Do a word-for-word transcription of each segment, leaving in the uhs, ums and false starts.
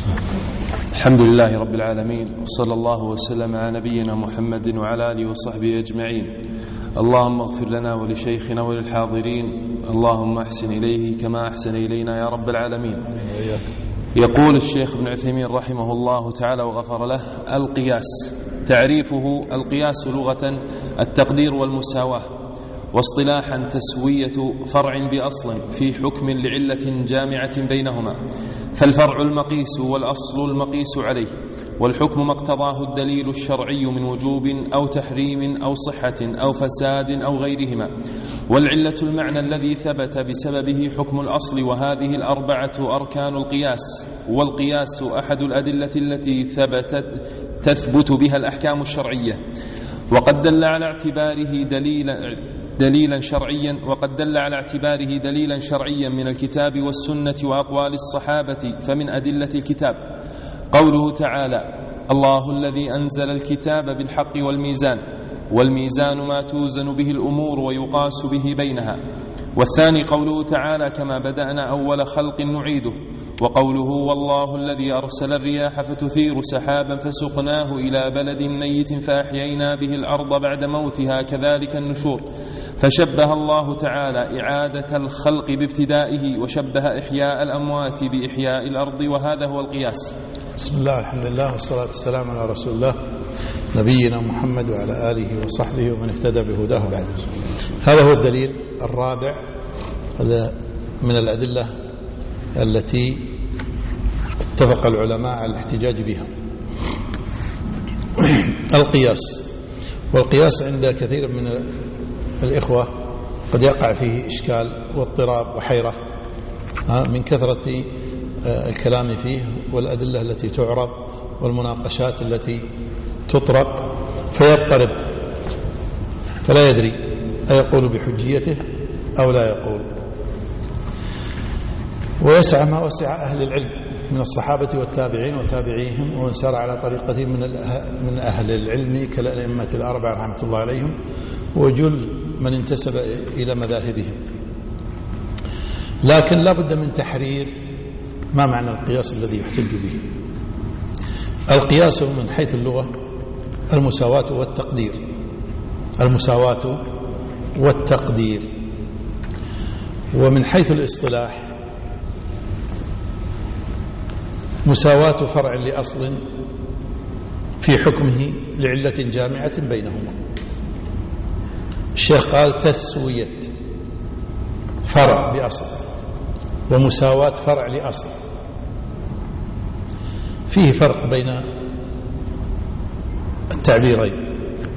الحمد لله رب العالمين، وصلى الله وسلم على نبينا محمد وعلى آله وصحبه أجمعين. اللهم اغفر لنا ولشيخنا وللحاضرين، اللهم أحسن إليه كما أحسن إلينا يا رب العالمين. يقول الشيخ ابن عثيمين رحمه الله تعالى وغفر له: القياس. تعريفه: القياس لغة التقدير والمساواة، واصطلاحا تسوية فرع بأصل في حكم لعلة جامعة بينهما، فالفرع المقيس والأصل المقيس عليه، والحكم ما اقتضاه الدليل الشرعي من وجوب أو تحريم أو صحة أو فساد أو غيرهما، والعلة المعنى الذي ثبت بسببه حكم الأصل. وهذه الأربعة أركان القياس، والقياس أحد الأدلة التي ثبتت تثبت بها الأحكام الشرعية، وقد دل على اعتباره دليلا دليلا شرعيا وقد دل على اعتباره دليلا شرعيا من الكتاب والسنة وأقوال الصحابة. فمن أدلة الكتاب قوله تعالى: الله الذي أنزل الكتاب بالحق والميزان، والميزان ما توزن به الأمور ويقاس به بينها. والثاني قوله تعالى: كما بدأنا أول خلق نعيده. وقوله: والله الذي أرسل الرياح فتثير سحابا فسقناه إلى بلد ميت فأحيينا به الأرض بعد موتها كذلك النشور. فشبه الله تعالى إعادة الخلق بابتدائه، وشبه إحياء الأموات بإحياء الأرض، وهذا هو القياس. بسم الله، الحمد لله، والصلاة والسلام على رسول الله نبينا محمد وعلى آله وصحبه ومن اهتدى بهداه بعد. هذا هو الدليل الرابع من الأدلة التي اتفق العلماء على الاحتجاج بها: القياس. والقياس عند كثير من الإخوة قد يقع فيه إشكال واضطراب وحيرة من كثرة الكلام فيه والأدلة التي تعرض والمناقشات التي تطرق، فيضطرب فلا يدري أيقول بحجيته أو لا يقول. ويسعى ما وسع أهل العلم من الصحابة والتابعين وتابعيهم ومن سار على طريقتهم من أهل العلم كالأئمة الأربعة رحمة الله عليهم، وجل من انتسب إلى مذاهبهم. لكن لا بد من تحرير ما معنى القياس الذي يحتج به. القياس من حيث اللغة المساواة والتقدير. المساواة والتقدير. ومن حيث الاصطلاح مساواة فرع لأصل في حكمه لعلة جامعة بينهما. الشيخ قال: تسوية فرع بأصل ومساواة فرع لأصل. فيه فرق بين التعبيرين.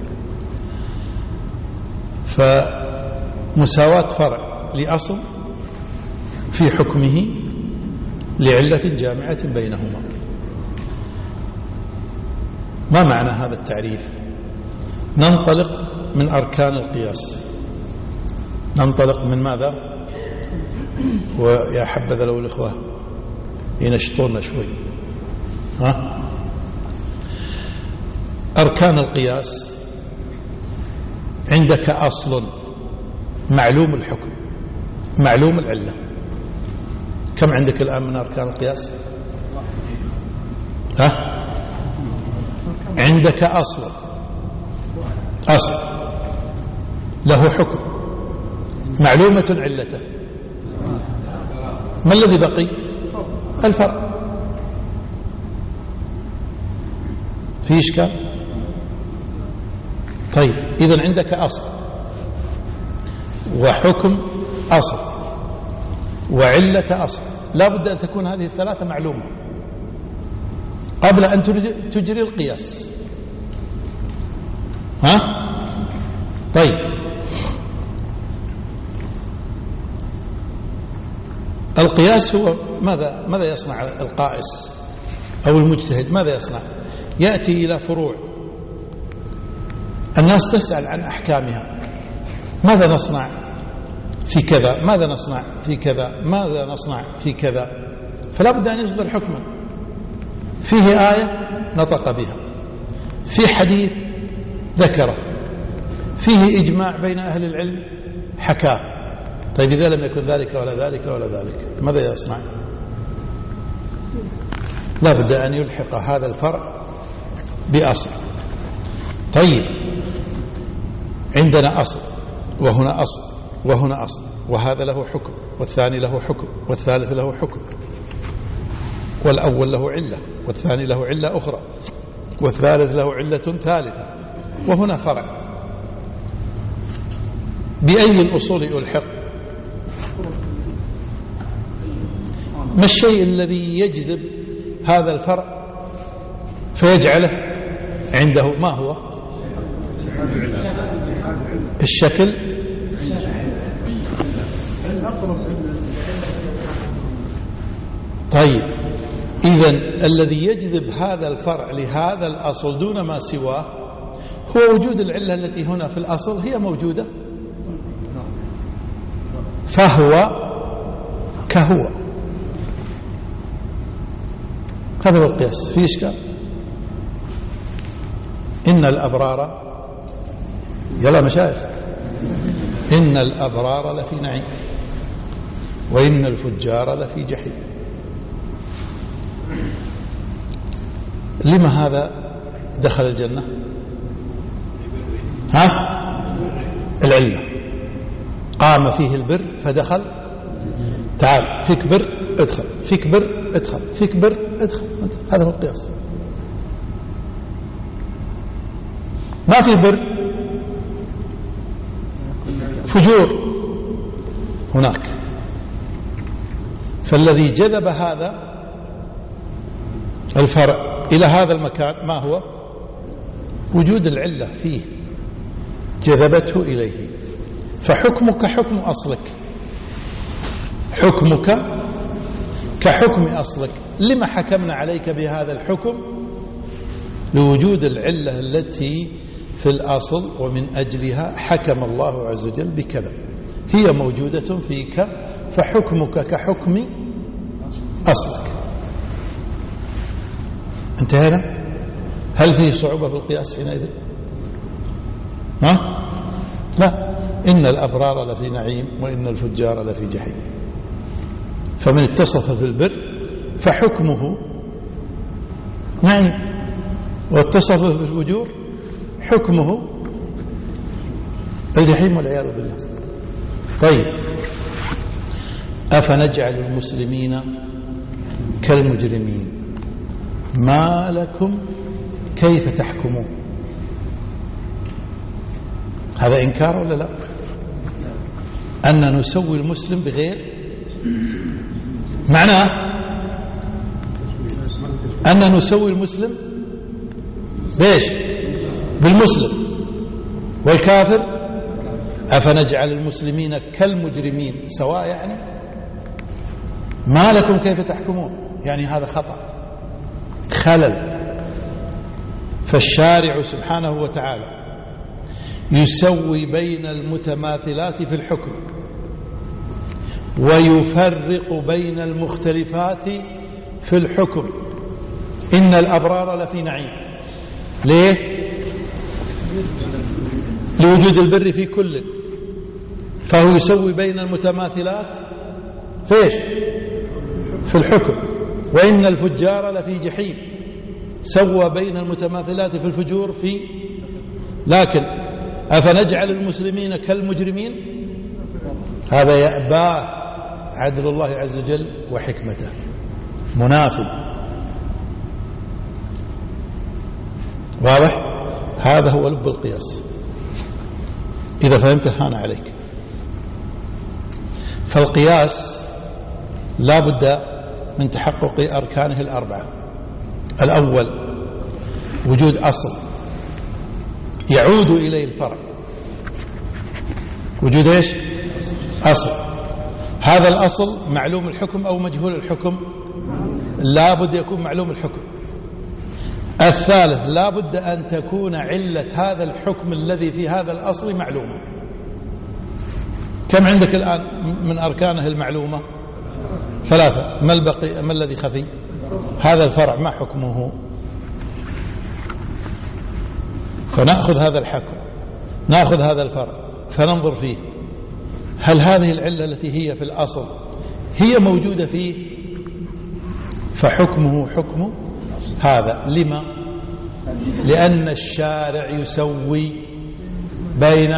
فمساواة فرع لأصل في حكمه لعلة جامعة بينهما. ما معنى هذا التعريف؟ ننطلق من أركان القياس. ننطلق من ماذا؟ ويا حبذا لو الإخوة ينشطون شوي. ها؟ أركان القياس: عندك أصل معلوم الحكم معلوم العلة. كم عندك الآن من أركان القياس؟ ها؟ عندك أصل أصل له حكم معلومة علته. ما الذي بقي؟ الفرع. في إشكال؟ طيب، إذن عندك أصل وحكم أصل وعلة أصل. لا بد أن تكون هذه الثلاثة معلومة قبل أن تجري القياس. ها؟ طيب، القياس هو ماذا ماذا يصنع القائس أو المجتهد؟ ماذا يصنع؟ يأتي إلى فروع الناس تسأل عن أحكامها. ماذا نصنع في كذا؟ ماذا نصنع في كذا؟ ماذا نصنع في كذا؟ فلا بد أن يصدر حكما. فيه آية نطق بها، في حديث ذكره، فيه إجماع بين أهل العلم حكاه. طيب، إذا لم يكن ذلك ولا ذلك ولا ذلك، ماذا يصنع؟ لا بد أن يلحق هذا الفرع بأصل. طيب، عندنا أصل وهنا أصل وهنا أصل، وهذا له حكم والثاني له حكم والثالث له حكم، والأول له علة والثاني له علة أخرى والثالث له علة ثالثة، وهنا فرع. بأي الأصول يلحق؟ ما الشيء الذي يجذب هذا الفرع فيجعله عنده؟ ما هو؟ الشكل. طيب، إذن الذي يجذب هذا الفرع لهذا الأصل دون ما سواه هو وجود العلة التي هنا في الأصل هي موجودة، فهو كهو. هذا هو القياس. في إشكال؟ إن الأبرار، يلا مشايخ، إن الأبرار لفي نعيم وإن الفجار لفي جحيم. لما هذا دخل الجنة؟ ها؟ العلة. قام فيه البر فدخل. تعال، فيك بر ادخل، فيك بر ادخل، فيك بر ادخل. هذا هو القياس. ما في بر، فجور هناك. فالذي جذب هذا الفرع إلى هذا المكان ما هو؟ وجود العلة فيه جذبته إليه. فحكمك حكم أصلك، حكمك كحكم أصلك. لما حكمنا عليك بهذا الحكم؟ لوجود العلة التي في الأصل، ومن أجلها حكم الله عز وجل بكذا، هي موجودة فيك، فحكمك كحكم أصلك. انتهينا؟ هل فيه صعوبة في القياس حينئذ؟ ها؟ لا. إن الأبرار لفي نعيم وإن الفجار لفي جحيم. فمن اتصف في البر فحكمه نعيم، واتصف في الفجور حكمه الجحيم والعياذ بالله. طيب، أفنجعل المسلمين كالمجرمين ما لكم كيف تحكمون؟ هذا إنكار ولا لا؟ أن نسوي المسلم بغير، معناه أن نسوي المسلم بإيش؟ بالمسلم. والكافر أفنجعل المسلمين كالمجرمين سواء، يعني ما لكم كيف تحكمون، يعني هذا خطأ، خلل. فالشارع سبحانه وتعالى يسوي بين المتماثلات في الحكم، ويفرق بين المختلفات في الحكم. إن الأبرار لفي نعيم، ليه؟ لوجود البر في كل، فهو يسوي بين المتماثلات فيش؟ في الحكم. وإن الفجار لفي جحيم، سوى بين المتماثلات في الفجور في. لكن أفنجعل المسلمين كالمجرمين، هذا يأباه عدل الله عز وجل وحكمته، منافي. واضح؟ هذا هو لب القياس. إذا فهمت هان عليك. فالقياس لا بد من تحقق أركانه الأربعة. الأول وجود أصل يعود إليه الفرع. وجود إيش؟ أصل. هذا الأصل معلوم الحكم أو مجهول الحكم؟ لا بد يكون معلوم الحكم. الثالث لا بد أن تكون علة هذا الحكم الذي في هذا الأصل معلومة. كم عندك الآن من أركانه المعلومة؟ ثلاثة. ما البقي؟ ما الذي خفي؟ هذا الفرع ما حكمه؟ فنأخذ هذا الحكم، نأخذ هذا الفرع، فننظر فيه هل هذه العلة التي هي في الأصل هي موجودة فيه فحكمه حكم هذا. لما؟ لأن الشارع يسوي بين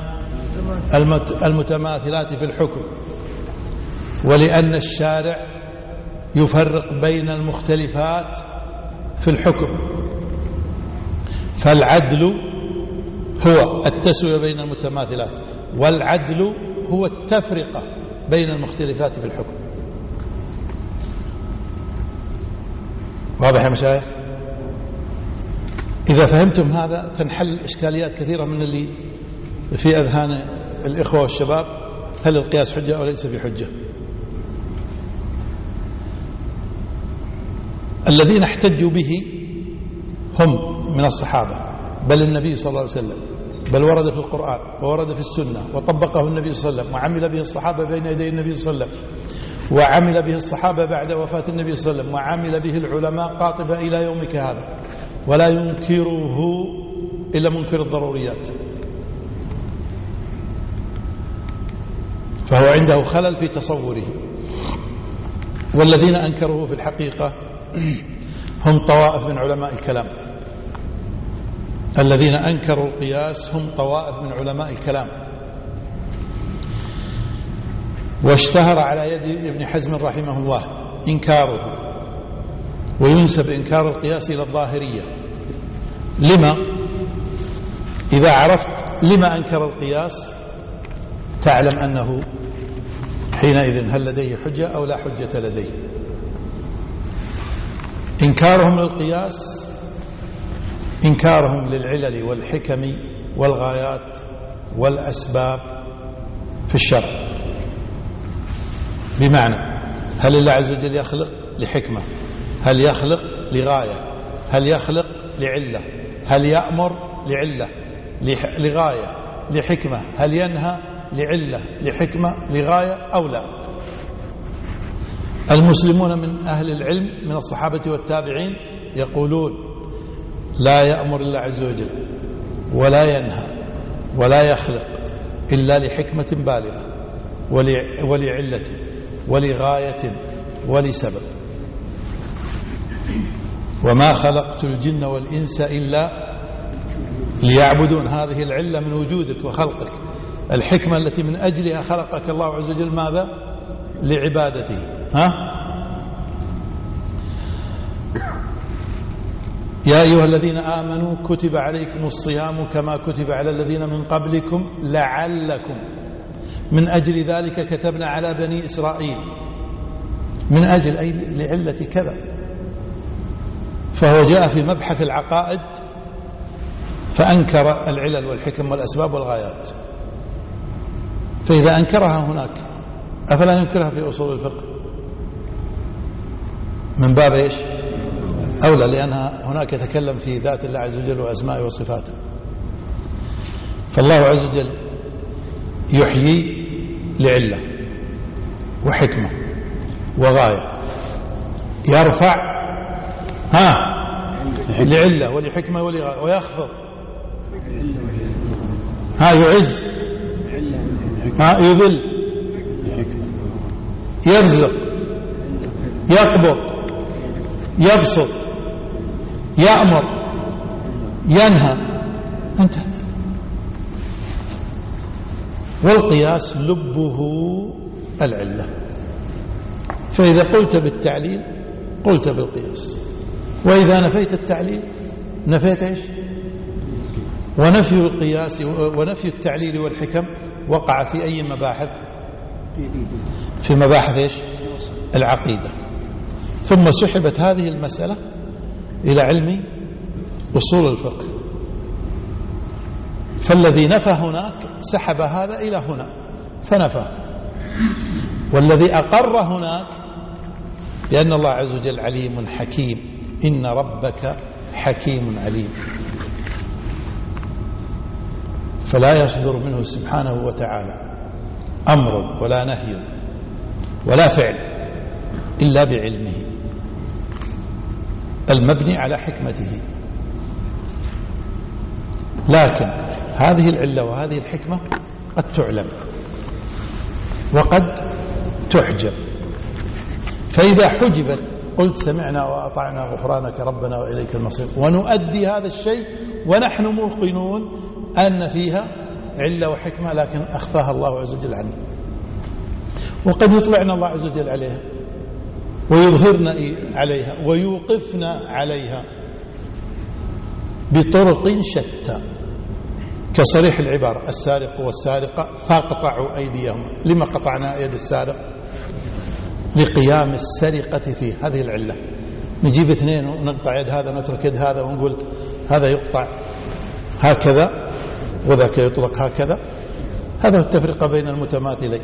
المتماثلات في الحكم، ولأن الشارع يفرق بين المختلفات في الحكم. فالعدل هو التسوية بين المتماثلات، والعدل هو التفرقة بين المختلفات في الحكم. واضح يا مشايخ؟ إذا فهمتم هذا تنحل إشكاليات كثيرة من اللي في أذهان الإخوة والشباب. هل القياس حجة أو ليس بحجة؟ الذين احتجوا به هم من الصحابة، بل النبي صلى الله عليه وسلم، بل ورد في القرآن وورد في السنة وطبقه النبي صلى الله عليه وسلم، وعمل به الصحابة بين يدي النبي صلى الله عليه وسلم، وعمل به الصحابة بعد وفاة النبي صلى الله عليه وسلم، وعمل به العلماء قاطبة إلى يومك هذا، ولا ينكره إلا منكر الضروريات. فهو عنده خلل في تصوره. والذين أنكروه في الحقيقة هم طوائف من علماء الكلام. الذين أنكروا القياس هم طوائف من علماء الكلام. واشتهر على يد ابن حزم رحمه الله إنكاره، وينسب إنكار القياس إلى الظاهرية. لما؟ إذا عرفت لما أنكر القياس تعلم أنه حينئذ هل لديه حجة أو لا حجة لديه. إنكارهم للقياس إنكارهم للعلل والحكم والغايات والأسباب في الشرع. بمعنى هل الله عز وجل يخلق لحكمة؟ هل يخلق لغاية؟ هل يخلق لعلة؟ هل يأمر لعلة لغاية لحكمة؟ هل ينهى لعلة لحكمة لغاية أو لا؟ المسلمون من أهل العلم من الصحابة والتابعين يقولون لا يأمر الله عز وجل ولا ينهى ولا يخلق إلا لحكمة بالغة ولعلة ولغاية ولسبب. وما خلقت الجن والإنس إلا ليعبدون. هذه العلة من وجودك وخلقك، الحكمة التي من أجلها خلقك الله عز وجل ماذا؟ لعبادته. ها؟ يا أيها الذين آمنوا كتب عليكم الصيام كما كتب على الذين من قبلكم لعلكم، من أجل ذلك كتبنا على بني إسرائيل، من أجل أي لعلة كذا. فهو جاء في مبحث العقائد فأنكر العلل والحكم والأسباب والغايات. فإذا أنكرها هناك أفلا ينكرها في أصول الفقه؟ من باب إيش؟ أولى، لأنها هناك يتكلم في ذات الله عز وجل وأسمائه وصفاته. فالله عز وجل يحيي لعلة وحكمة وغاية، يرفع ها لعلة ولحكمة ولغاية، ويخفض ها يعز ها يذل، يرزق يقبض يبسط يأمر ينهى، انتهت. والقياس لبه العلة. فإذا قلت بالتعليل قلت بالقياس، وإذا نفيت التعليل نفيت ايش؟ ونفي القياس ونفي التعليل والحكم وقع في أي مباحث؟ في مباحث ايش؟ العقيدة. ثم سحبت هذه المسألة إلى علم أصول الفقه، فالذي نفى هناك سحب هذا إلى هنا فنفى، والذي أقر هناك لأن الله عز وجل عليم حكيم، إن ربك حكيم عليم، فلا يصدر منه سبحانه وتعالى أمر ولا نهي ولا فعل إلا بعلمه المبني على حكمته. لكن هذه العلة وهذه الحكمة قد تعلم وقد تحجب، فإذا حجبت قلت سمعنا وأطعنا غفرانك ربنا وإليك المصير، ونؤدي هذا الشيء ونحن موقنون أن فيها علة وحكمة، لكن أخفاها الله عز وجل عنا. وقد يطلعنا الله عز وجل عليها ويظهرنا عليها ويوقفنا عليها بطرق شتى، كصريح العبارة: السارق والسارقة فاقطعوا أيديهم. لما قطعنا يد السارق؟ لقيام السرقة فيه، هذه العلة. نجيب اثنين ونقطع يد هذا ونترك يد هذا ونقول هذا يقطع هكذا وذاك يطلق هكذا، هذا هو التفرقة بين المتماثلين.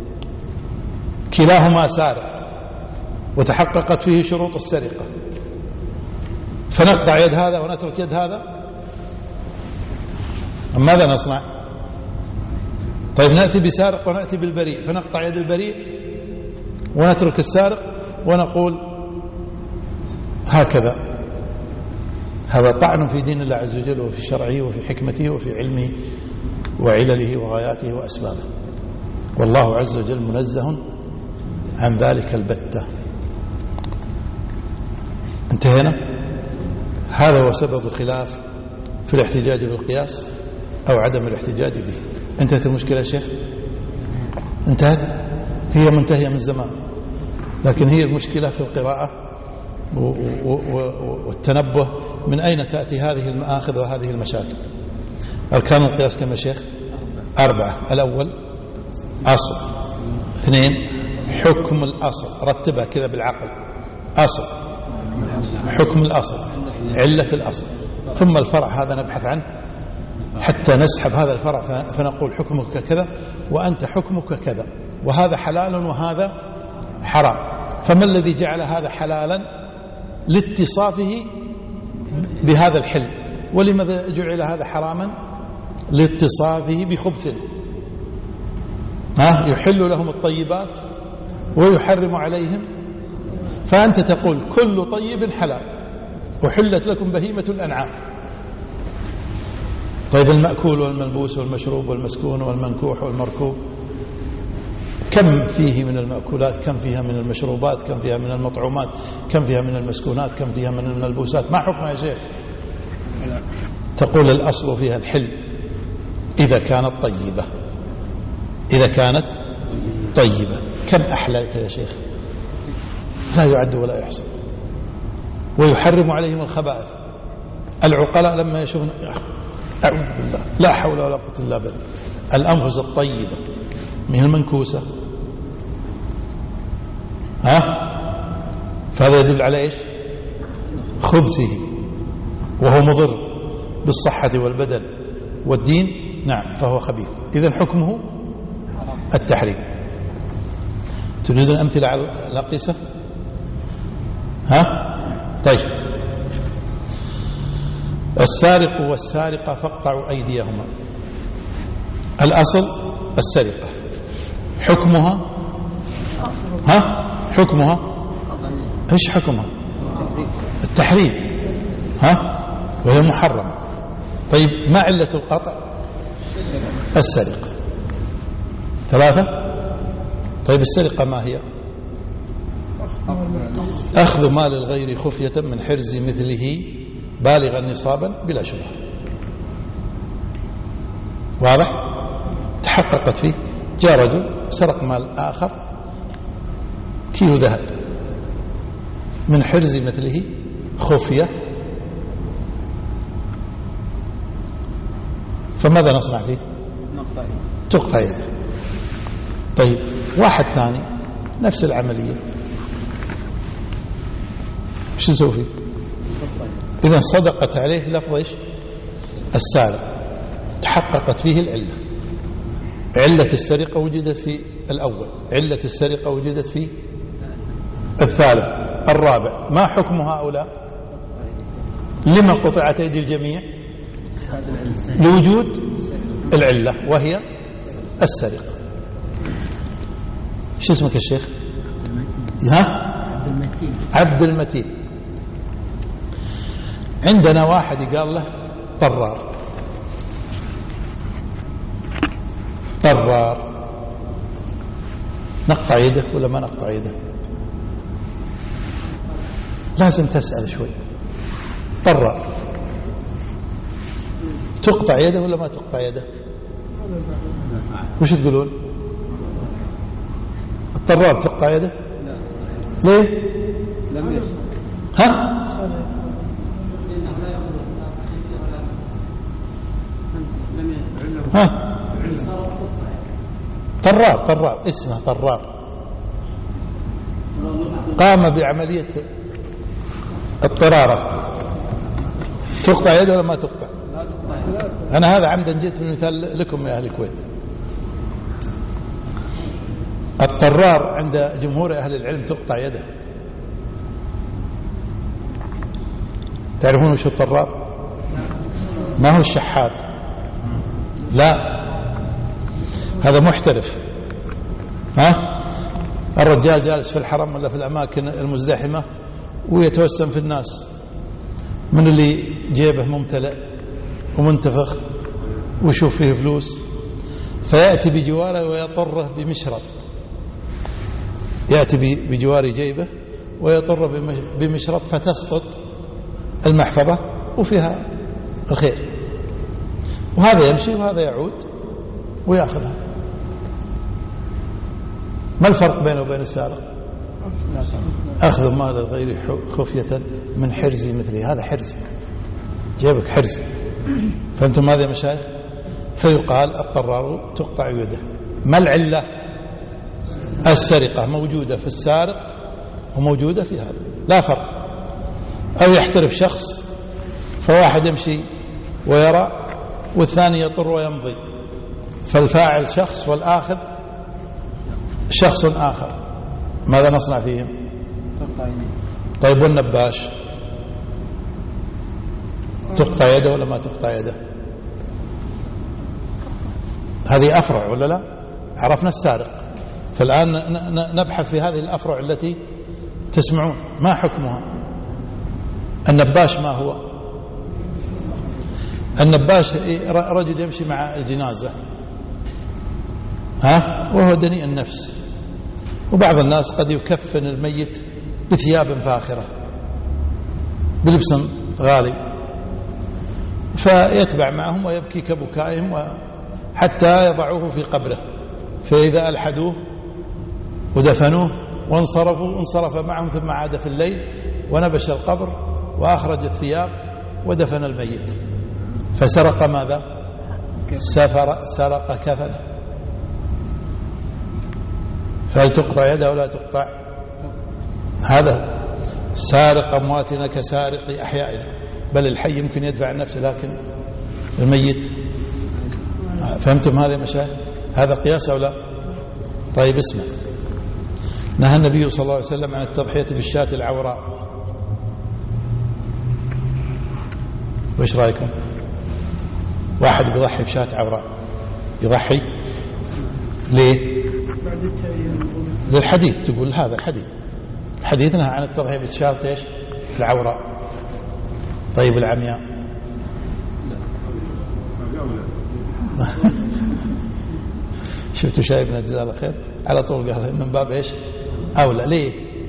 كلاهما سارق وتحققت فيه شروط السرقة، فنقطع يد هذا ونترك يد هذا، ماذا نصنع؟ طيب نأتي بسارق ونأتي بالبريء، فنقطع يد البريء ونترك السارق ونقول هكذا. هذا طعن في دين الله عز وجل وفي شرعه وفي حكمته وفي علمه وعلله وغاياته وأسبابه، والله عز وجل منزه عن ذلك البتة. انتهينا. هذا هو سبب الخلاف في الاحتجاج بالقياس أو عدم الاحتجاج به. انتهت المشكلة يا شيخ؟ انتهت؟ هي منتهية من زمان، لكن هي المشكلة في القراءة والتنبه من أين تأتي هذه المآخذ وهذه المشاكل. أركان القياس كم يا شيخ؟ أربعة. الأول أصل، اثنين حكم الأصل، رتبها كذا بالعقل: أصل، حكم الأصل، علة الأصل، ثم الفرع. هذا نبحث عنه حتى نسحب هذا الفرع فنقول حكمك كذا وأنت حكمك كذا، وهذا حلال وهذا حرام. فما الذي جعل هذا حلالا؟ لاتصافه بهذا الحل. ولماذا جعل هذا حراما؟ لاتصافه بخبث. ها يحل لهم الطيبات ويحرم عليهم، فأنت تقول كل طيب حلال وحلت لكم بهيمة الأنعام. طيب المأكول والملبوس والمشروب والمسكون والمنكوح والمركوب، كم فيه من المأكولات، كم فيها من المشروبات، كم فيها من المطعومات، كم فيها من المسكونات، كم فيها من الملبوسات؟ ما حكمها يا شيخ؟ تقول الأصل فيها الحل إذا كانت طيبة. إذا كانت طيبة كم أحللت يا شيخ؟ لا يعد ولا يحصى. ويحرم عليهم الخبائث. العقلاء لما يشوفون أعوذ بالله لا حول ولا قوة إلا بالله، الأنفس الطيبة من المنكوسة، ها فهذا يدل على إيش؟ خبثه، وهو مضر بالصحة والبدن والدين. نعم فهو خبيث. إذن حكمه التحريم. تريدون أمثلة على الأقيسة؟ ها طيب. السارق والسارقة فاقطعوا أيديهما. الأصل السرقة، حكمها ها حكمها ايش حكمها؟ التحريم، ها وهي محرمة. طيب ما علة القطع؟ السرقة. ثلاثة. طيب السرقة ما هي؟ أخذ مال الغير خفية من حرز مثله بالغا نصابا بلا شبهة. واضح؟ تحققت فيه. جاء رجل سرق مال آخر كيلو ذهب من حرز مثله خفية، فماذا نصنع فيه؟ تقطع يده. طيب واحد ثاني نفس العملية، شو نسوي فيه؟ إذا صدقت عليه لفظ إيش؟ السارق، تحققت فيه العلة. علة السرقة وجدت في الأول، علة السرقة وجدت في الثالث، الرابع. ما حكم هؤلاء؟ لما قطعت أيدي الجميع؟ لوجود العلة وهي السرقة. شو اسمك الشيخ؟ ها؟ عبد المتين. عبد المتين. عندنا واحد قال له طرار، طرار، نقطع يده ولا ما نقطع يده؟ لازم تسأل شوي. طرار تقطع يده ولا ما تقطع يده؟ وش تقولون؟ الطرار تقطع يده؟ ليه؟ ها؟ ها؟ طرار طرار اسمه طرار، قام بعملية الطرارة. تقطع يده ولا ما تقطع؟ أنا هذا عمدا جئت بالمثال لكم يا أهل الكويت. الطرار عند جمهور أهل العلم تقطع يده. تعرفون وش الطرار؟ ما هو الشحاذ، لا، هذا محترف. ها؟ الرجال جالس في الحرم ولا في الأماكن المزدحمة ويتوسم في الناس، من اللي جيبه ممتلئ ومنتفخ ويشوف فيه فلوس، فيأتي بجواره ويطره بمشرط، يأتي بجوار جيبه ويطر بمشرط فتسقط المحفظة وفيها الخير، وهذا يمشي وهذا يعود ويأخذها. ما الفرق بينه وبين السارق؟ أخذ مال الغير خفية من حرزي مثلي، هذا حرزي، جيبك حرزي. فأنتم ماذا يا مشايخ؟ فيقال الطرار تقطع يده. ما العلة؟ السرقة موجودة في السارق وموجودة في هذا، لا فرق. أو يحترف شخص فواحد يمشي ويرى والثاني يطر ويمضي، فالفاعل شخص والآخذ شخص آخر، ماذا نصنع فيهم؟ طيب والنباش تقطع يده ولا ما تقطع يده؟ هذه أفرع ولا لا؟ عرفنا السارق، فالآن نبحث في هذه الأفرع التي تسمعون ما حكمها. النباش ما هو؟ النباش رجل يمشي مع الجنازة، ها، وهو دنيء النفس، وبعض الناس قد يكفن الميت بثياب فاخرة بلبس غالي، فيتبع معهم ويبكي كبكائهم حتى يضعوه في قبره، فإذا ألحدوه ودفنوه وانصرفوا انصرف معهم، ثم عاد في الليل ونبش القبر وأخرج الثياب ودفن الميت، فسرق ماذا؟ سفر سرق كفنه. فهل تقطع يده ولا تقطع؟ هذا سارق أمواتنا كسارق أحيائنا، بل الحي يمكن يدفع عن نفسه لكن الميت. فهمتم هذا يا مشايخ؟ هذا قياس أو لا؟ طيب اسمع، نهى النبي صلى الله عليه وسلم عن التضحية بالشاة العوراء، وإيش رأيكم؟ واحد بيضحي بشاة عوراء، يضحي ليه؟ للحديث، تقول هذا الحديث الحديث نهى عن التضحية بالشاة ايش؟ العوراء. طيب العمياء؟ شفتوا شايبنا جزاه الله خير على طول قال من باب ايش؟ أولى. ليه؟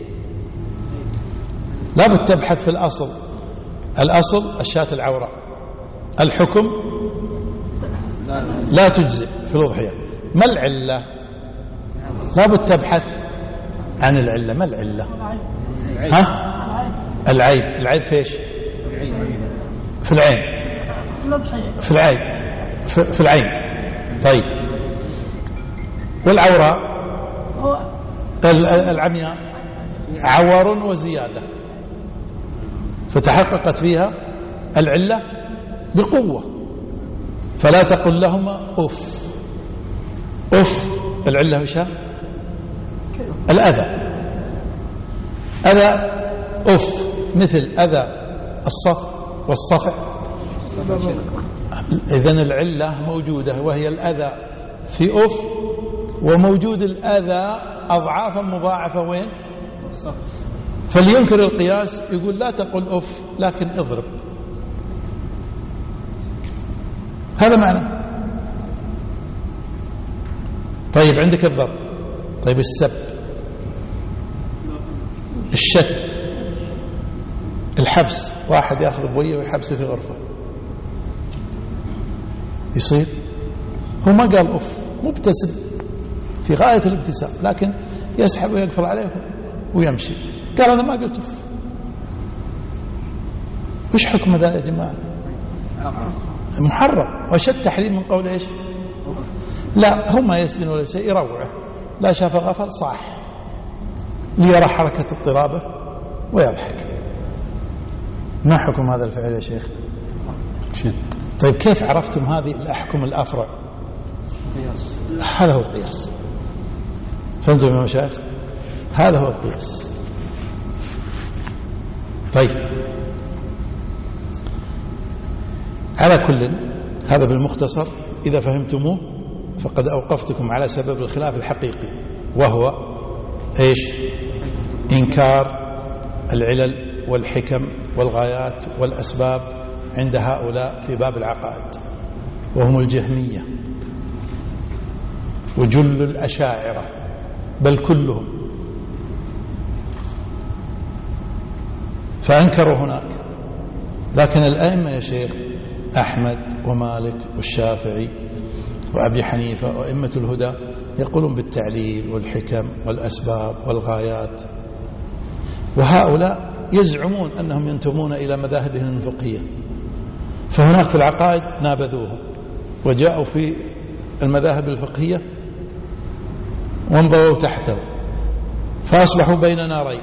لابد تبحث في الأصل. الأصل الشاة العوراء، الحكم لا تجزئ في الأضحية. ما العلة؟ لابد تبحث عن العلة. ما العلة؟ ها؟ العيب. العيب في ايش؟ في العين، في العيب، في العين. طيب والعوراء العمياء عور وزيادة، فتحققت فيها العلة بقوة، فلا تقل لهما أف. أف العلة وش؟ الأذى. أذى أف مثل أذى الصف والصفع. إذن العلة موجودة وهي الأذى في أف، وموجود الأذى أضعافا مضاعفة وين؟ فلينكر القياس يقول لا تقل أف لكن اضرب، هذا معنى. طيب عندك الضرب. طيب السب، الشتم، الحبس، واحد يأخذ بويه ويحبسه في غرفة، يصير؟ هو ما قال أف، مبتسم في غاية الابتسام، لكن يسحب ويقفل عليه ويمشي، قال أنا ما قلت أف. وش حكم ذا يا جماعة؟ محرم، وشد تحريم من قول إيش؟ لا، هو ما يسجن ولا شيء، يروعه، لا شاف غفل صاح ليرى حركة اضطرابه ويضحك. ما حكم هذا الفعل يا شيخ؟ شد. طيب كيف عرفتم هذه الأحكم الأفرع؟ هذا هو القياس. فهمتم يا مشايخ؟ هذا هو القياس. طيب على كل، هذا بالمختصر، إذا فهمتموه فقد أوقفتكم على سبب الخلاف الحقيقي، وهو إيش؟ إنكار العلل والحكم والغايات والأسباب عند هؤلاء في باب العقائد، وهم الجهمية وجل الأشاعرة، بل كلهم، فأنكروا هناك. لكن الأئمة يا شيخ أحمد ومالك والشافعي وأبي حنيفة وأئمة الهدى يقولون بالتعليل والحكم والأسباب والغايات، وهؤلاء يزعمون أنهم ينتمون إلى مذاهبهم الفقهية، فهناك في العقائد نابذوهم وجاءوا في المذاهب الفقهية وانضووا تحته، فأصبحوا بين نارين.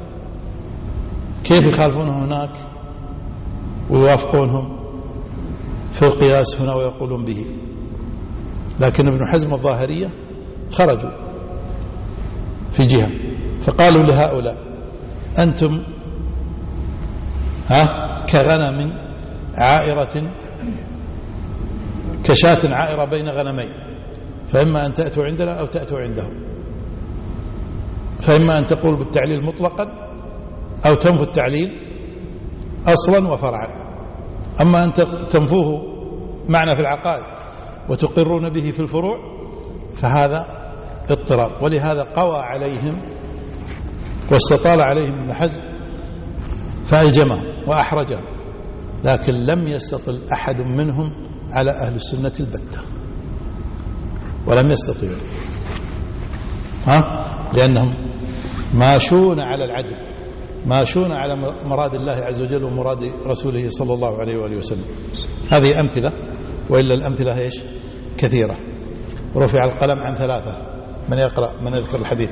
كيف يخالفونهم هناك ويوافقونهم في القياس هنا ويقولون به؟ لكن ابن حزم الظاهرية خرجوا في جهة، فقالوا لهؤلاء أنتم ها كغنم عائرة، كشاة عائرة بين غنمين، فإما أن تأتوا عندنا أو تأتوا عندهم، فإما أن تقول بالتعليل مطلقا أو تنفوا التعليل أصلا وفرعا. أما أن تنفوه معنى في العقائد وتقرون به في الفروع فهذا اضطراب. ولهذا قوى عليهم واستطال عليهم ابن حزم فألجمهم وأحرجهم، لكن لم يستطل أحد منهم على أهل السنة البتة، ولم يستطيعوا، ها؟ لأنهم ماشون على العدل، ماشون على مراد الله عز وجل ومراد رسوله صلى الله عليه وآله وسلم. هذه أمثلة، وإلا الأمثلة إيش؟ كثيرة. رفع القلم عن ثلاثة. من يقرأ؟ من يذكر الحديث؟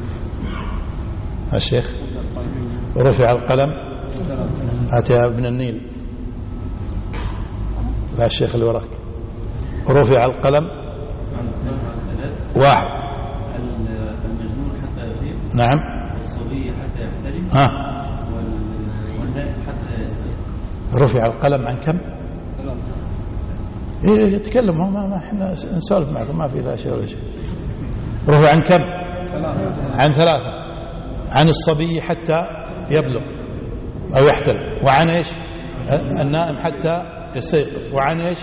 الشيخ. رفع القلم، هات يا ابن النيل، لا الشيخ اللي وراك. رفع القلم واحد. المجنون حتى يفيق. نعم. والصبي حتى يحترم. ها. والنائم حتى يستيقظ. رفع القلم عن كم؟ إيه يتكلم، هم ما احنا نسولف معكم، ما في لا شيء ولا شيء. رفع عن كم؟ عن ثلاثة. عن الصبي حتى يبلغ أو يحتلم، وعن إيش؟ النائم حتى يستيقظ، وعن إيش؟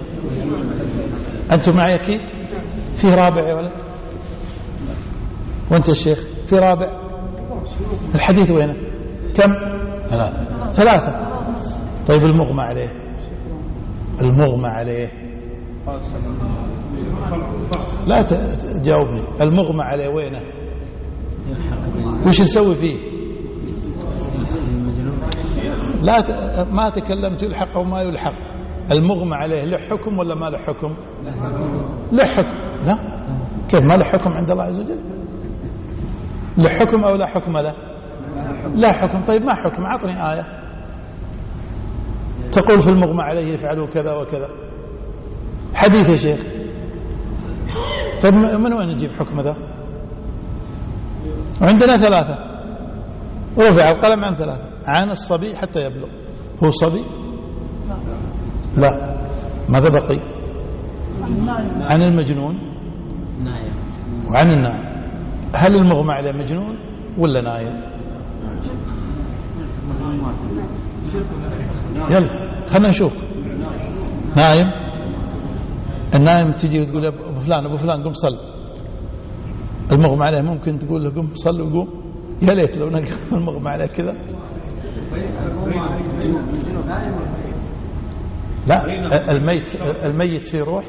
أنتم معي أكيد؟ فيه رابع يا ولد؟ وأنت الشيخ في رابع؟ الحديث وينه؟ كم؟ ثلاثة. ثلاثة. طيب المغمى عليه، المغمى عليه لا تجاوبني، المغمى عليه وينه؟ وش نسوي فيه؟ لا ت... ما تكلمت يلحق أو ما يلحق. المغمى عليه له حكم ولا ما له حكم؟ له حكم. لا، كيف ما له حكم عند الله عز وجل؟ له حكم أو لا حكم له؟ لا حكم. طيب ما حكم؟ أعطني آية تقول في المغمى عليه يفعلوا كذا وكذا، حديث يا شيخ. طيب من وين نجيب حكم ذا؟ وعندنا ثلاثة. ورفع القلم عن ثلاثة. عن الصبي حتى يبلغ. هو صبي؟ لا. ماذا بقي؟ عن المجنون وعن النائم. هل المغمى عليه مجنون ولا نائم؟ يلا خلنا نشوف. نائم. النائم تجي وتقول ابو فلان ابو فلان قم صل. المغمى عليه ممكن تقول له قم صل وقوم؟ يا ليت لو نقل المغمى عليه كذا. لا، الميت الميت فيه روح،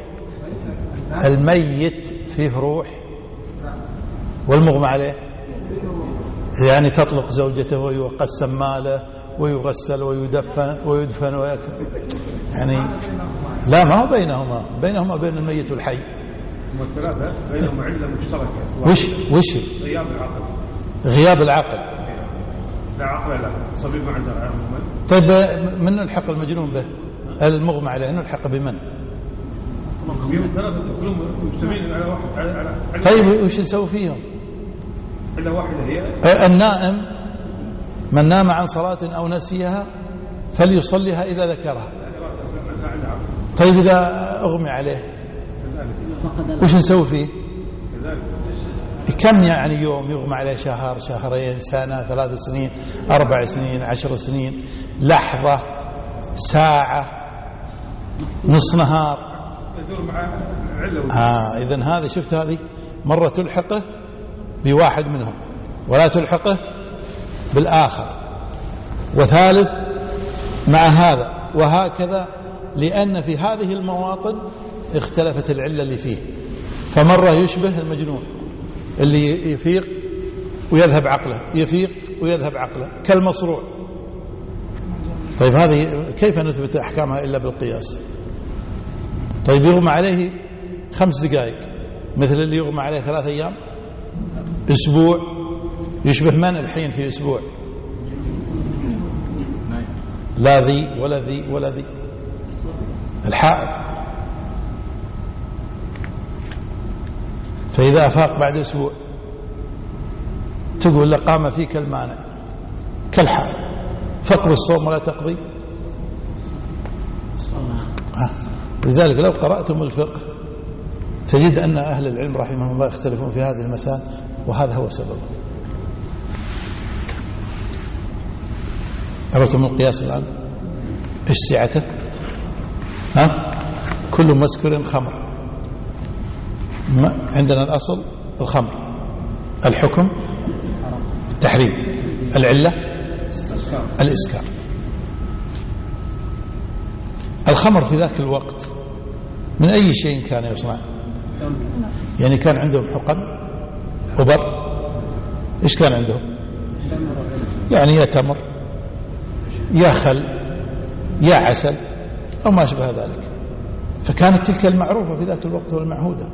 الميت فيه روح، والمغمى عليه يعني تطلق زوجته ويقسم ماله ويغسل ويدفن ويدفن ويأكل يعني. لا، ما هو بينهما بينهما بين الميت والحي. والثلاثة بينهم علة مشتركة. وش وش غياب العقل. غياب العقل. لا عقل، لا الصبي ما عنده عقل. طيب من نلحق المجنون به؟ المغمى عليه نلحق بمن؟ ثلاثة كلهم مجتمعين على واحد على على. طيب وش نسوي فيهم؟ علة واحدة هي. النائم من نام عن صلاة أو نسيها فليصليها إذا ذكرها. طيب إذا أغمي عليه وش نسوي فيه؟ كم يعني يوم يغمى عليه؟ شهر، شهرين، سنة، ثلاث سنين، أربع سنين، عشر سنين، لحظة، ساعة، نص نهار. آه إذن هذا شفت هذه مرة تلحقه بواحد منهم ولا تلحقه بالآخر، وثالث مع هذا، وهكذا، لأن في هذه المواطن اختلفت العلة اللي فيه. فمرة يشبه المجنون اللي يفيق ويذهب عقله، يفيق ويذهب عقله كالمصروع. طيب هذه كيف نثبت أحكامها إلا بالقياس؟ طيب يغمى عليه خمس دقائق مثل اللي يغمى عليه ثلاث أيام، أسبوع، يشبه من الحين في أسبوع؟ لا ذي ولا ذي ولا ذي، الحائط. فإذا أفاق بعد أسبوع تقول لقام فيك المانع كالحائط، فقر الصوم ولا تقضي. لذلك لو قرأتم الفقه تجد أن أهل العلم رحمهم الله يختلفون في هذه المسائل، وهذا هو سبب. عرفتم القياس الآن إيش سعته؟ ها؟ كل مسكر خمر. عندنا الأصل الخمر، الحكم التحريم، العلة الإسكار. الخمر في ذاك الوقت من أي شيء كان يصنع؟ يعني كان عندهم حقن وبر، إيش كان عندهم؟ يعني يا تمر يا خل يا عسل أو ما شبه ذلك. فكانت تلك المعروفة في ذاك الوقت والمعهودة.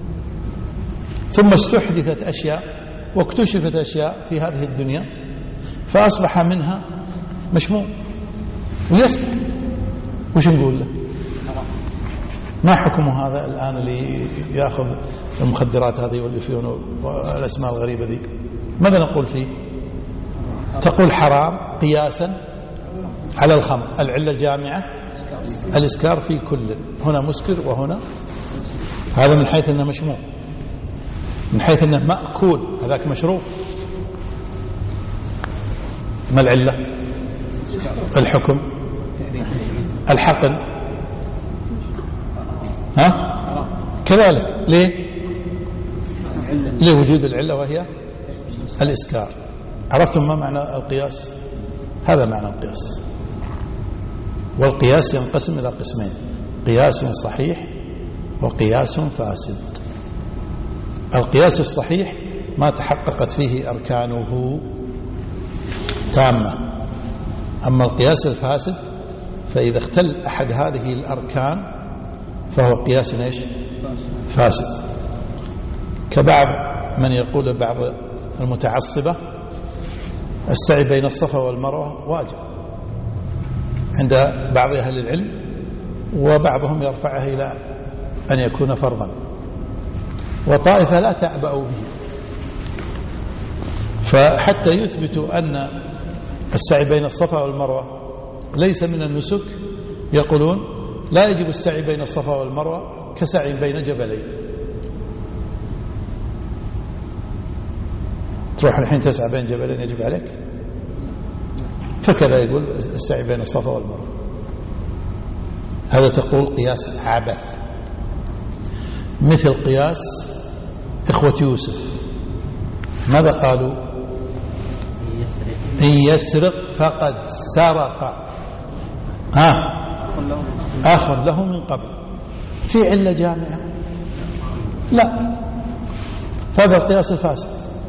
ثم استحدثت أشياء واكتشفت أشياء في هذه الدنيا فأصبح منها مشموم ويسكر. وش نقول له؟ ما حكم هذا الآن اللي يأخذ المخدرات هذه والإفيون والأسماء الغريبة ذي؟ ماذا نقول فيه؟ تقول حرام قياسا على الخمر. العلة الجامعة الإسكار في كل، هنا مسكر وهنا، هذا من حيث أنه مشموم، من حيث أنه مأكول هذاك مشروب. ما العلة؟ الحكم الحقن، ها كذلك. ليه؟ لوجود العلة وهي الإسكار. عرفتم ما معنى القياس؟ هذا معنى القياس. والقياس ينقسم إلى قسمين: قياس صحيح وقياس فاسد. القياس الصحيح ما تحققت فيه أركانه تامة. أما القياس الفاسد فإذا اختل أحد هذه الأركان فهو قياس إيش؟ فاسد. كبعض من يقول بعض المتعصبة السعي بين الصفا والمروة واجب عند بعض أهل العلم، وبعضهم يرفعه إلى أن يكون فرضا، وطائفة لا تعبأ به. فحتى يثبتوا أن السعي بين الصفا والمروة ليس من النسك يقولون لا يجب السعي بين الصفا والمروة كسعي بين جبلين. تروح الحين تسعى بين جبلين يجب عليك؟ فكذا يقول السعي بين الصفا والمروة. هذا تقول قياس عبث، مثل قياس إخوة يوسف. ماذا قالوا؟ إن يسرق فقد سرق ها أخ له من قبل، في علة جامعة؟ لا، فهذا القياس الفاسد.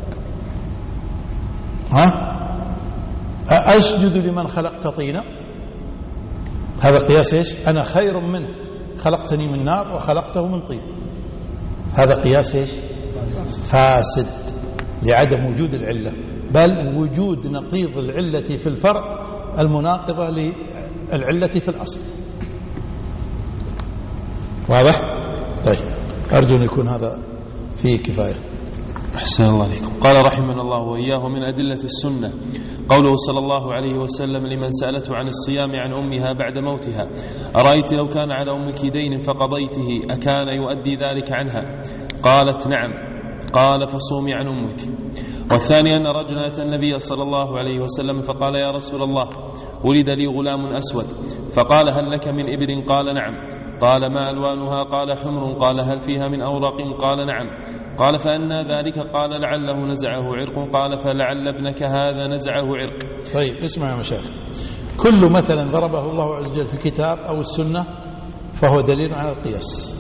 ها أسجد لمن خلقت طينا، هذا قياس إيش؟ أنا خير منه، خلقتني من نار وخلقته من طين، هذا قياس إيش؟ فاسد لعدم وجود العلة، بل وجود نقيض العلة في الفرع المناقضة للعلة في الأصل. واضح؟ طيب، أرجو أن يكون هذا فيه كفاية. أحسن الله عليكم. قال رحمنا الله وإياه من أدلة السنة قوله صلى الله عليه وسلم لمن سألته عن الصيام عن أمها بعد موتها: أرأيت لو كان على أمك دين فقضيته أكان يؤدي ذلك عنها؟ قالت: نعم. قال: فصومي عن أمك. والثاني أن رجلا أتى النبي صلى الله عليه وسلم فقال: يا رسول الله، ولد لي غلام أسود، فقال: هل لك من إبل؟ قال: نعم. قال: ما ألوانها؟ قال: حمر. قال: هل فيها من أورق؟ قال: نعم. قال: فأنى ذلك؟ قال: لعله نزعه عرق. قال: فلعل ابنك هذا نزعه عرق. طيب، اسمع يا مشايخ، كل مثل ضربه الله عز وجل في الكتاب أو السنة فهو دليل على القياس.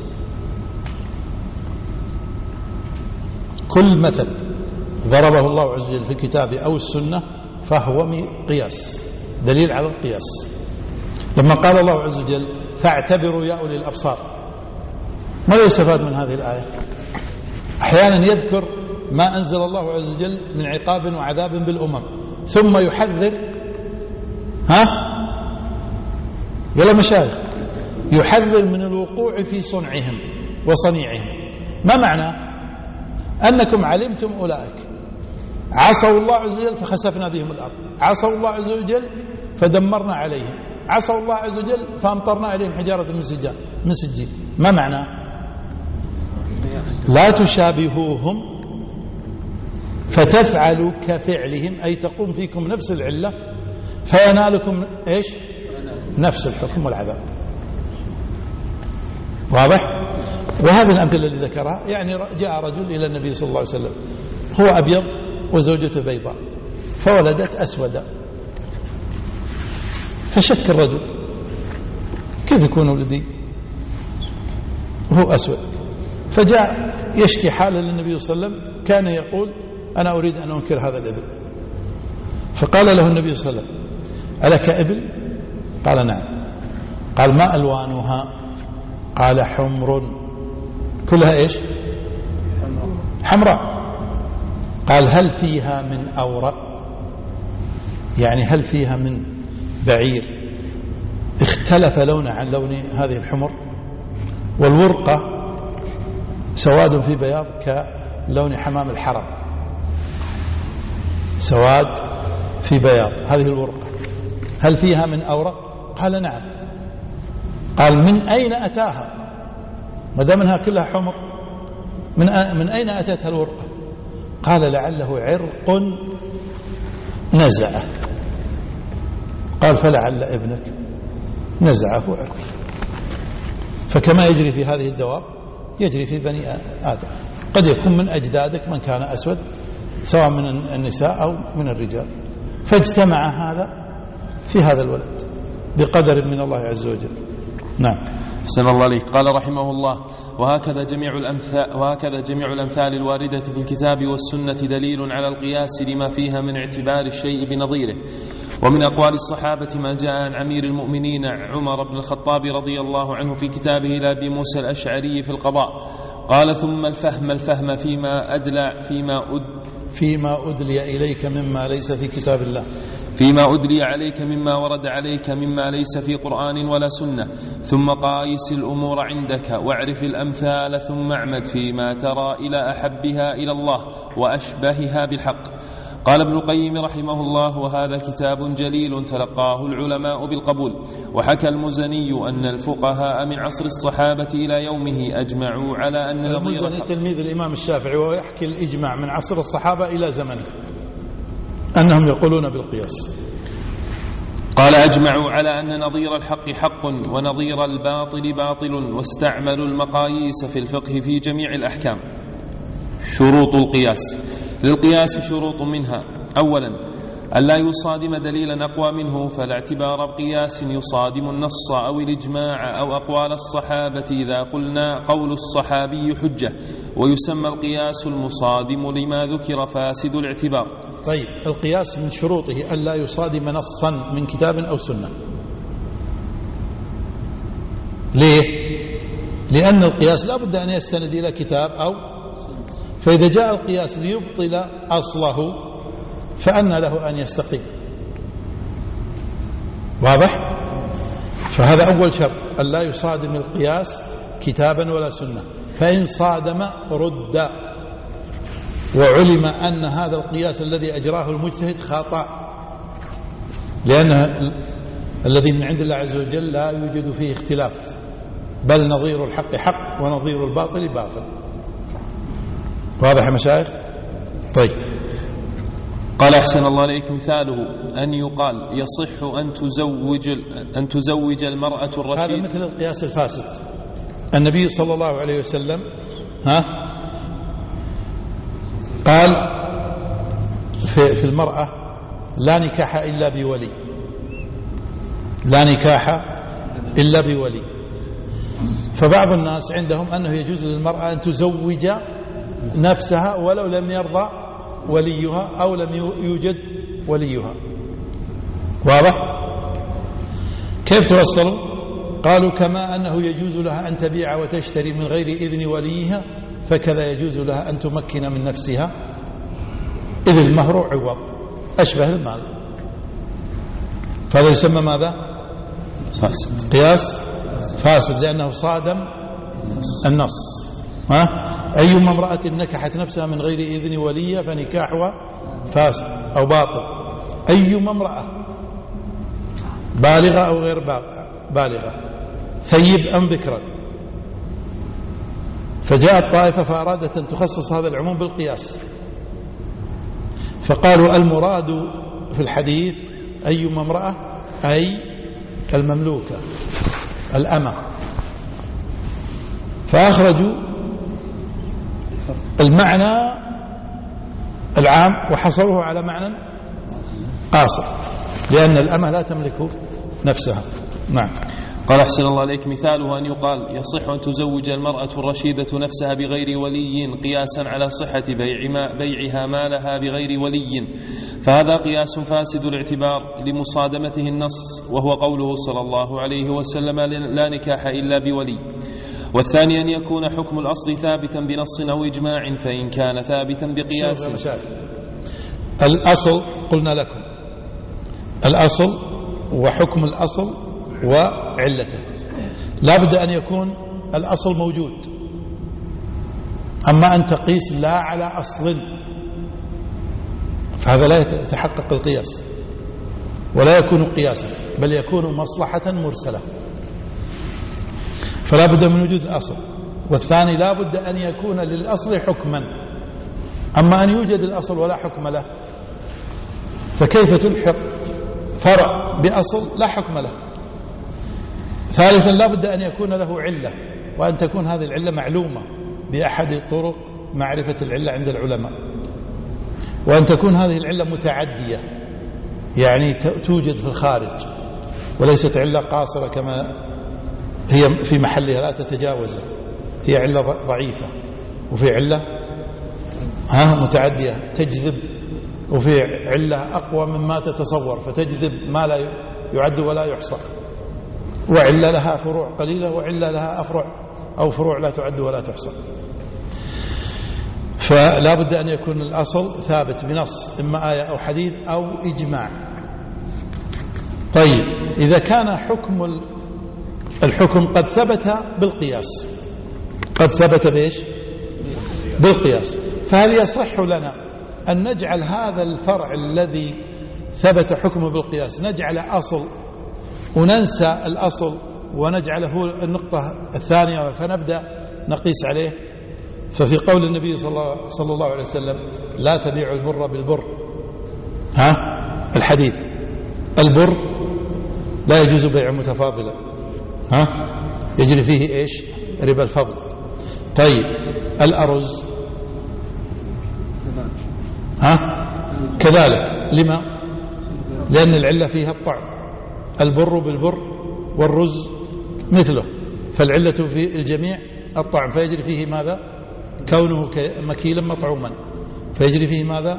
كل مثل ضربه الله عز وجل في الكتاب أو السنة فهو قياس، دليل على القياس. لما قال الله عز وجل: فاعتبروا يا أولي الأبصار، ماذا يستفاد من هذه الآية؟ أحيانا يذكر ما أنزل الله عز وجل من عقاب وعذاب بالأمم، ثم يحذر ها يلا مشايخ يحذر من الوقوع في صنعهم وصنيعهم. ما معنى؟ أنكم علمتم أولئك عصوا الله عز وجل فخسفنا بهم الأرض، عصوا الله عز وجل فدمرنا عليهم، عصوا الله عز وجل فأمطرنا عليهم حجارة من سجيل. ما معنى؟ لا تشابهوهم فتفعلوا كفعلهم، أي تقوم فيكم نفس العلة فينالكم إيش؟ نفس الحكم والعذاب. واضح؟ وهذه الأمثلة اللي ذكرها، يعني جاء رجل إلى النبي صلى الله عليه وسلم هو أبيض وزوجته بيضاء فولدت أسودا، فشك الرجل: كيف يكون ولدي وهو أسود؟ فجاء يشكي حاله للنبي صلى الله عليه وسلم، كان يقول: أنا أريد أن أنكر هذا الإبل. فقال له النبي صلى الله عليه وسلم: ألك إبل؟ قال: نعم. قال: ما ألوانها؟ قال: حمر. كلها إيش؟ حمراء. قال: هل فيها من أورق؟ يعني هل فيها من بعير اختلف لونه عن لون هذه الحمر؟ والورقة سواد في بياض كلون حمام الحرم، سواد في بياض، هذه الورقة. هل فيها من أورق؟ قال: نعم. قال: من أين أتاها؟ ما دام انها كلها حمر، من من أين أتتها الورقة؟ قال: لعله عرق نزعه. قال: فلعل ابنك نزعه عرق. فكما يجري في هذه الدواب يجري في بني آدم، قد يكون من أجدادك من كان أسود سواء من النساء أو من الرجال، فاجتمع هذا في هذا الولد بقدر من الله عز وجل. نعم. أحسن الله عليك. قال رحمه الله: وهكذا جميع الأمثال وهكذا جميع الأمثال الواردة في الكتاب والسنة دليل على القياس لما فيها من اعتبار الشيء بنظيره. ومن أقوال الصحابة ما جاء عن أمير المؤمنين عمر بن الخطاب رضي الله عنه في كتابه إلى أبي موسى الأشعري في القضاء، قال: ثم الفهم الفهم فيما أدلى فيما أد فيما أدلي إليك مما ليس في كتاب الله فيما أدلي عليك مما ورد عليك مما ليس في قرآن ولا سنة، ثم قايس الأمور عندك واعرف الأمثال، ثم اعمد فيما ترى إلى أحبها إلى الله وأشبهها بالحق. قال ابن القيم رحمه الله: وهذا كتاب جليل تلقاه العلماء بالقبول. وحكى المزني أن الفقهاء من عصر الصحابة إلى يومه أجمعوا على أن المزني تلميذ الإمام الشافعي، وهو يحكي الإجماع من عصر الصحابة إلى زمنه أنهم يقولون بالقياس. قال: أجمعوا على أن نظير الحق حق ونظير الباطل باطل، واستعملوا المقاييس في الفقه في جميع الأحكام. شروط القياس: للقياس شروط، منها: أولا ألا يصادم دليلا أقوى منه، فلا اعتبار بقياس يصادم النص أو الإجماع أو أقوال الصحابة إذا قلنا قول الصحابي حجة، ويسمى القياس المصادم لما ذكر فاسد الاعتبار. طيب، القياس من شروطه ألا يصادم نصا من كتاب أو سنة. ليه؟ لأن القياس لا بد أن يستند إلى كتاب أو، فإذا جاء القياس ليبطل أصله فأن له أن يستقيم. واضح؟ فهذا أول شرط، ألا يصادم القياس كتابا ولا سنة، فإن صادم رد، وعلم أن هذا القياس الذي أجراه المجتهد خطأ، لأن الذي من عند الله عز وجل لا يوجد فيه اختلاف، بل نظير الحق حق ونظير الباطل باطل. واضح يا مشايخ؟ طيب. قال أحسن الله عليك مثاله أن يقال يصح أن تزوج أن تزوج المرأة الرشيد. هذا مثل القياس الفاسد. النبي صلى الله عليه وسلم ها قال في, في المرأة لا نكاح إلا بولي، لا نكاح إلا بولي. فبعض الناس عندهم أنه يجوز للمرأة أن تزوج نفسها ولو لم يرضى وليها أو لم يوجد وليها. واضح؟ كيف توصلوا؟ قالوا كما أنه يجوز لها أن تبيع وتشتري من غير إذن وليها، فكذا يجوز لها أن تمكن من نفسها، إذ المهر عوض أشبه المال. فهذا يسمى ماذا؟ فاسد. قياس فاسد، لأنه صادم النص. ها؟ أيما امرأة نكحت نفسها من غير إذن وليها فنكاحها فاسد أو باطل. أيما امرأة بالغة أو غير بالغة، ثيب أم بكرا. فجاءت طائفة فأرادت أن تخصص هذا العموم بالقياس، فقالوا المراد في الحديث أيما امرأة أي المملوكة الأمة، فأخرجوا المعنى العام وحصروه على معنى قاصر، لأن الأمة لا تملك نفسها. نعم. قال أحسن الله عليك مثاله أن يقال يصح أن تزوج المرأة الرشيدة نفسها بغير ولي قياسا على صحة بيع ما بيعها مالها بغير ولي، فهذا قياس فاسد الاعتبار لمصادمته النص، وهو قوله صلى الله عليه وسلم لا نكاح إلا بولي. والثاني أن يكون حكم الأصل ثابتا بنص أو إجماع، فإن كان ثابتا بقياس. الأصل قلنا لكم الأصل وحكم الأصل وعلته، لا بد أن يكون الأصل موجود. أما أن تقيس لا على أصل فهذا لا يتحقق القياس ولا يكون قياسا، بل يكون مصلحة مرسلة. فلا بد من وجود الأصل. والثاني لا بد أن يكون للأصل حكما، أما أن يوجد الأصل ولا حكم له فكيف تلحق فرع بأصل لا حكم له. ثالثا لا بد أن يكون له علة، وأن تكون هذه العلة معلومة بأحد طرق معرفة العلة عند العلماء، وأن تكون هذه العلة متعدية، يعني توجد في الخارج وليست علة قاصرة كما هي في محلها لا تتجاوزه، هي علة ضعيفة، وفي علة ها متعدية تجذب، وفي علة أقوى مما تتصور فتجذب ما لا يعد ولا يحصى، وعلة لها فروع قليلة وعلة لها أفرع أو فروع لا تعد ولا تحصى. فلا بد أن يكون الأصل ثابت بنص، إما آية أو حديث أو إجماع. طيب، إذا كان حكم الحكم قد ثبت بالقياس، قد ثبت بإيش؟ بالقياس، فهل يصح لنا أن نجعل هذا الفرع الذي ثبت حكمه بالقياس نجعل أصل وننسى الأصل ونجعله النقطة الثانية فنبدأ نقيس عليه؟ ففي قول النبي صلى الله عليه وسلم لا تبيع البر بالبر، ها الحديث البر لا يجوز بيع متفاضلا، ها يجري فيه إيش؟ ربا الفضل. طيب الأرز ها كذلك، لما؟ لأن العلة فيها الطعم، البر بالبر والرز مثله، فالعلة في الجميع الطعم، فيجري فيه ماذا؟ كونه مكيلا مطعوما، فيجري فيه ماذا؟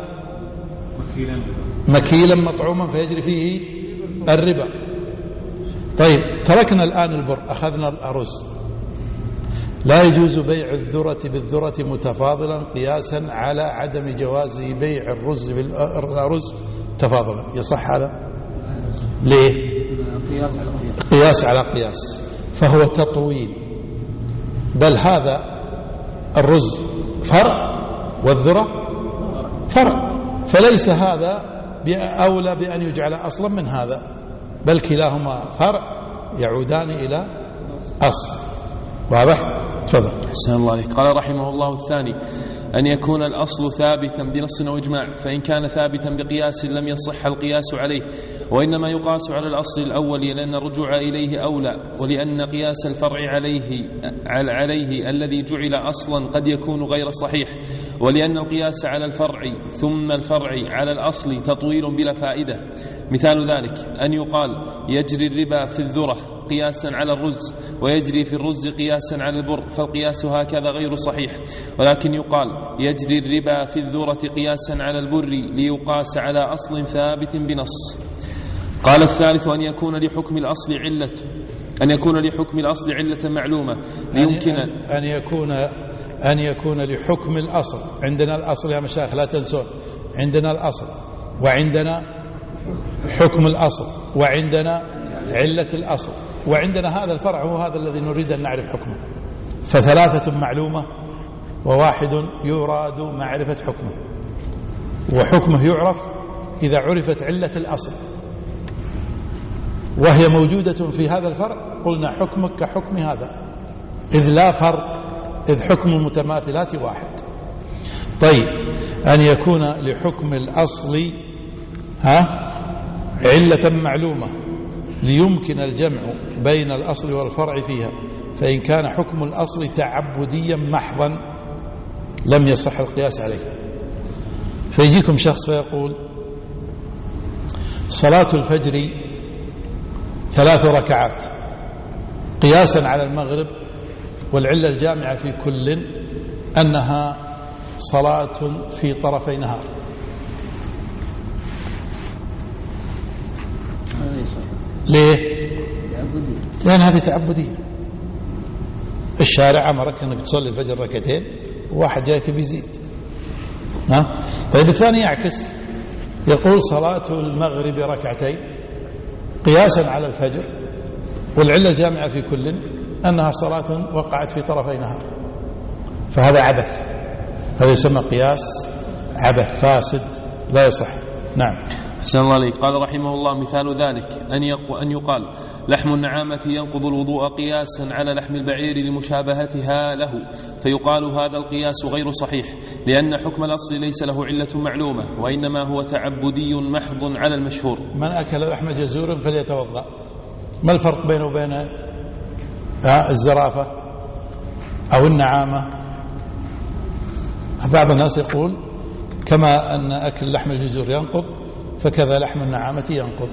مكيلا مطعوما، فيجري فيه الربا. طيب تركنا الآن البر، أخذنا الأرز. لا يجوز بيع الذرة بالذرة متفاضلا قياسا على عدم جواز بيع الرز بالأرز تفاضلا. يصح هذا؟ ليه؟ قياس على قياس، فهو تطويل. بل هذا الرز فرع والذرة فرع، فليس هذا أولى بأن يجعل أصلا من هذا، بل كلاهما فرع يعودان إلى أصل. واضح؟ تفضل. أحسن الله عليك. قال رحمه الله الثاني أن يكون الأصل ثابتا بنص أو إجماع، فإن كان ثابتا بقياس لم يصح القياس عليه، وإنما يقاس على الأصل الأول لأن الرجوع إليه أولى، ولأن قياس الفرع عليه عليه الذي جعل أصلا قد يكون غير صحيح، ولأن القياس على الفرع ثم الفرع على الأصل تطويل بلا فائدة. مثال ذلك أن يقال يجري الربا في الذرة قياسا على الرز، ويجري في الرز قياسا على البر، فالقياس هكذا غير صحيح. ولكن يقال يجري الربا في الذرة قياسا على البر ليقاس على أصل ثابت بنص. قال الثالث أن يكون لحكم الأصل علة أن يكون لحكم الأصل علة معلومة يمكن أن يكون أن يكون لحكم الأصل. عندنا الأصل يا مشايخ لا تنسون، عندنا الأصل وعندنا حكم الأصل وعندنا علة الأصل، وعندنا هذا الفرع هو هذا الذي نريد أن نعرف حكمه. فثلاثة معلومة وواحد يراد معرفة حكمه، وحكمه يعرف إذا عرفت علة الأصل، وهي موجودة في هذا الفرع، قلنا حكمك كحكم هذا، إذ لا فرق، إذ حكم المتماثلات واحد. طيب أن يكون لحكم الأصل ها علة معلومة ليمكن الجمع بين الأصل والفرع فيها، فإن كان حكم الأصل تعبديا محضا لم يصح القياس عليه. فيجيكم شخص فيقول صلاة الفجر ثلاث ركعات قياسا على المغرب، والعلة الجامعة في كل أنها صلاة في طرفي نهار. ليه؟ لأن هذه تعبدية. الشارع أمرك أنك تصلي الفجر ركعتين، وواحد جايك بيزيد. ها؟ طيب الثاني يعكس، يقول صلاة المغرب ركعتين قياسا على الفجر، والعلة الجامعة في كل أنها صلاة وقعت في طرفي نهار، فهذا عبث، هذا يسمى قياس عبث فاسد لا يصح. نعم. أحسن الله عليك. قال رحمه الله مثال ذلك أن أن يقال لحم النعامة ينقض الوضوء قياسا على لحم البعير لمشابهتها له، فيقال هذا القياس غير صحيح، لأن حكم الأصل ليس له علة معلومة، وإنما هو تعبدي محض على المشهور. من أكل لحم جزور فليتوضأ. ما الفرق بينه وبين الزرافة أو النعامة؟ بعض الناس يقول كما أن أكل لحم الجزور ينقض فكذا لحم النعامة ينقض،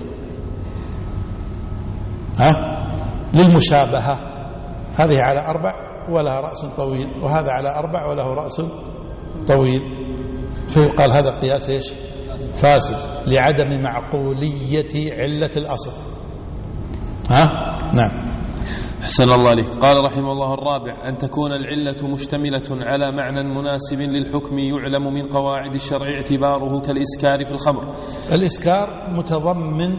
ها؟ للمشابهة. هذه على أربع ولها رأس طويل، وهذا على أربع وله رأس طويل، فيقال هذا قياس إيش؟ فاسد، لعدم معقولية علة الأصل. ها؟ نعم. أحسن الله عليك. قال رحمه الله الرابع أن تكون العلة مشتملة على معنى مناسب للحكم يعلم من قواعد الشرع اعتباره كالإسكار في الخمر. الإسكار متضمن،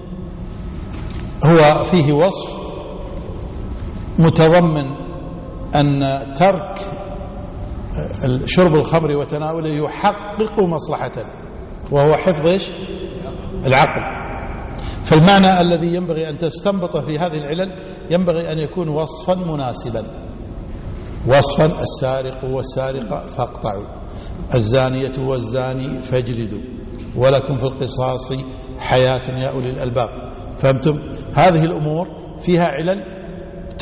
هو فيه وصف متضمن أن ترك شرب الخمر وتناوله يحقق مصلحة، وهو حفظ إيش؟ العقل. فالمعنى الذي ينبغي أن تستنبط في هذه العلل ينبغي أن يكون وصفا مناسبا، وصفا السارق والسارقة فاقطعوا، الزانية والزاني فاجلدوا، ولكم في القصاص حياة يا أولي الألباب. فهمتم؟ هذه الأمور فيها علل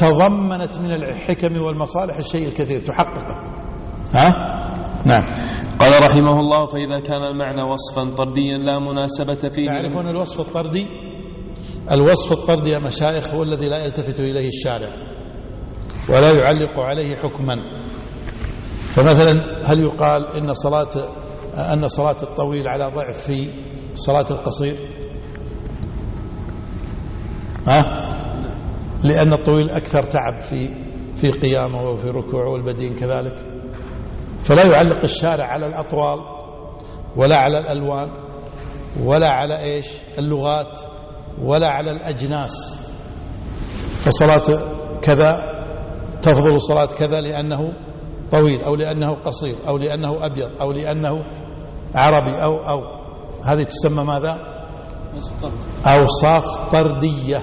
تضمنت من الحكم والمصالح الشيء الكثير تحققه. ها؟ نعم. قال رحمه الله: فإذا كان المعنى وصفا طرديا لا مناسبة فيه. تعرفون الوصف الطردي؟ الوصف الطردي يا مشايخ هو الذي لا يلتفت إليه الشارع ولا يعلق عليه حكما. فمثلا هل يقال إن صلاة أن صلاة الطويل على ضعف في صلاة القصير؟ ها؟ لأن الطويل أكثر تعب في في قيامه وفي ركوعه والبدين كذلك. فلا يعلق الشارع على الأطوال ولا على الألوان ولا على إيش اللغات ولا على الأجناس. فصلاة كذا تفضل صلاة كذا لأنه طويل أو لأنه قصير أو لأنه أبيض أو لأنه عربي أو أو هذه تسمى ماذا؟ أوصاف طردية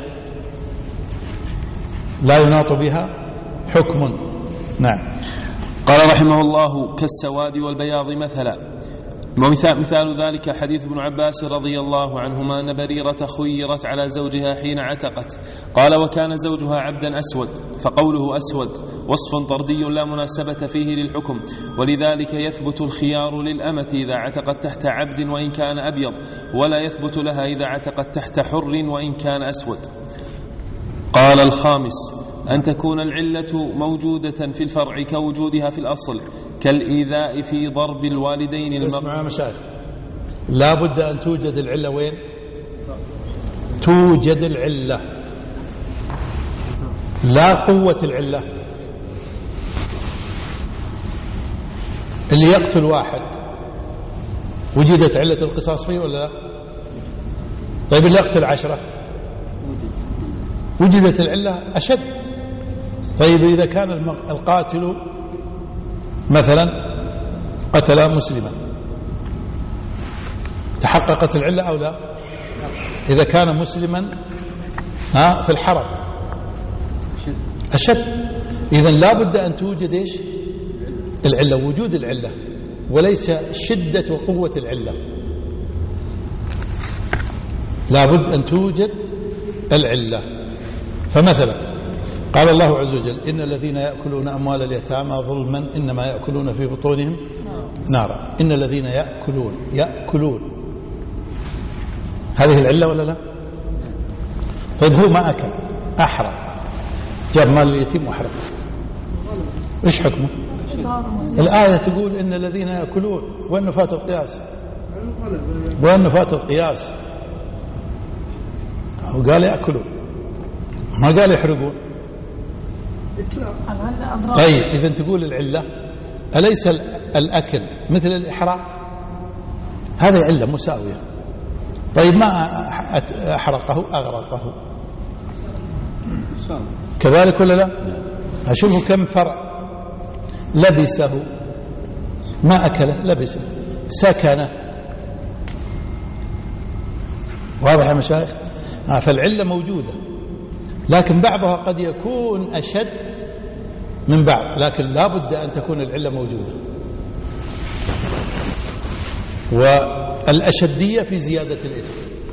لا يناط بها حكم. نعم. قال رحمه الله: كالسواد والبياض مثلا. ومثال مثال ذلك حديث ابن عباس رضي الله عنهما أن بريرة خيرت على زوجها حين عتقت، قال: وكان زوجها عبدا أسود، فقوله أسود وصف طردي لا مناسبة فيه للحكم، ولذلك يثبت الخيار للأمة إذا عتقت تحت عبد وإن كان أبيض، ولا يثبت لها إذا عتقت تحت حر وإن كان أسود. قال الخامس: أن تكون العلة موجودة في الفرع كوجودها في الأصل، كالإيذاء في ضرب الوالدين المق... اسمعوا مشايخ، لا بد أن توجد العلة. وين توجد العلة؟ لا قوة العلة. اللي يقتل واحد وجدت علة القصاص فيه ولا لا؟ طيب اللي يقتل عشرة وجدت العلة أشد. طيب إذا كان القاتل مثلا قتل مسلما تحققت العلة أو لا؟ إذا كان مسلما ها في الحرم أشد. إذن لا بد أن توجد إيش؟ العلة، وجود العلة وليس شدة وقوة العلة. لا بد أن توجد العلة. فمثلا قال الله عز وجل: إن الذين يأكلون أموال اليتامى ظلما إنما يأكلون في بطونهم نارا. إن الذين يأكلون يأكلون هذه العلة ولا لا؟ طيب هو ما أكل، أحرق، جاب مال اليتيم وأحرق، إيش حكمه؟ الآية تقول إن الذين يأكلون، وأنه فات القياس، وأنه فات القياس. وقال يأكلون ما قال يحرقون. طيب إذن تقول العلة أليس الأكل مثل الإحراق؟ هذه علة مساوية. طيب ما أحرقه أغرقه كذلك ولا لا؟ أشوفوا كم فرع. لبسه ما أكله لبسه، سكنه. واضح يا مشايخ؟ فالعلة موجودة، لكن بعضها قد يكون أشد من بعض، لكن لا بد أن تكون العلة موجودة. والأشدية في زيادة الإثم.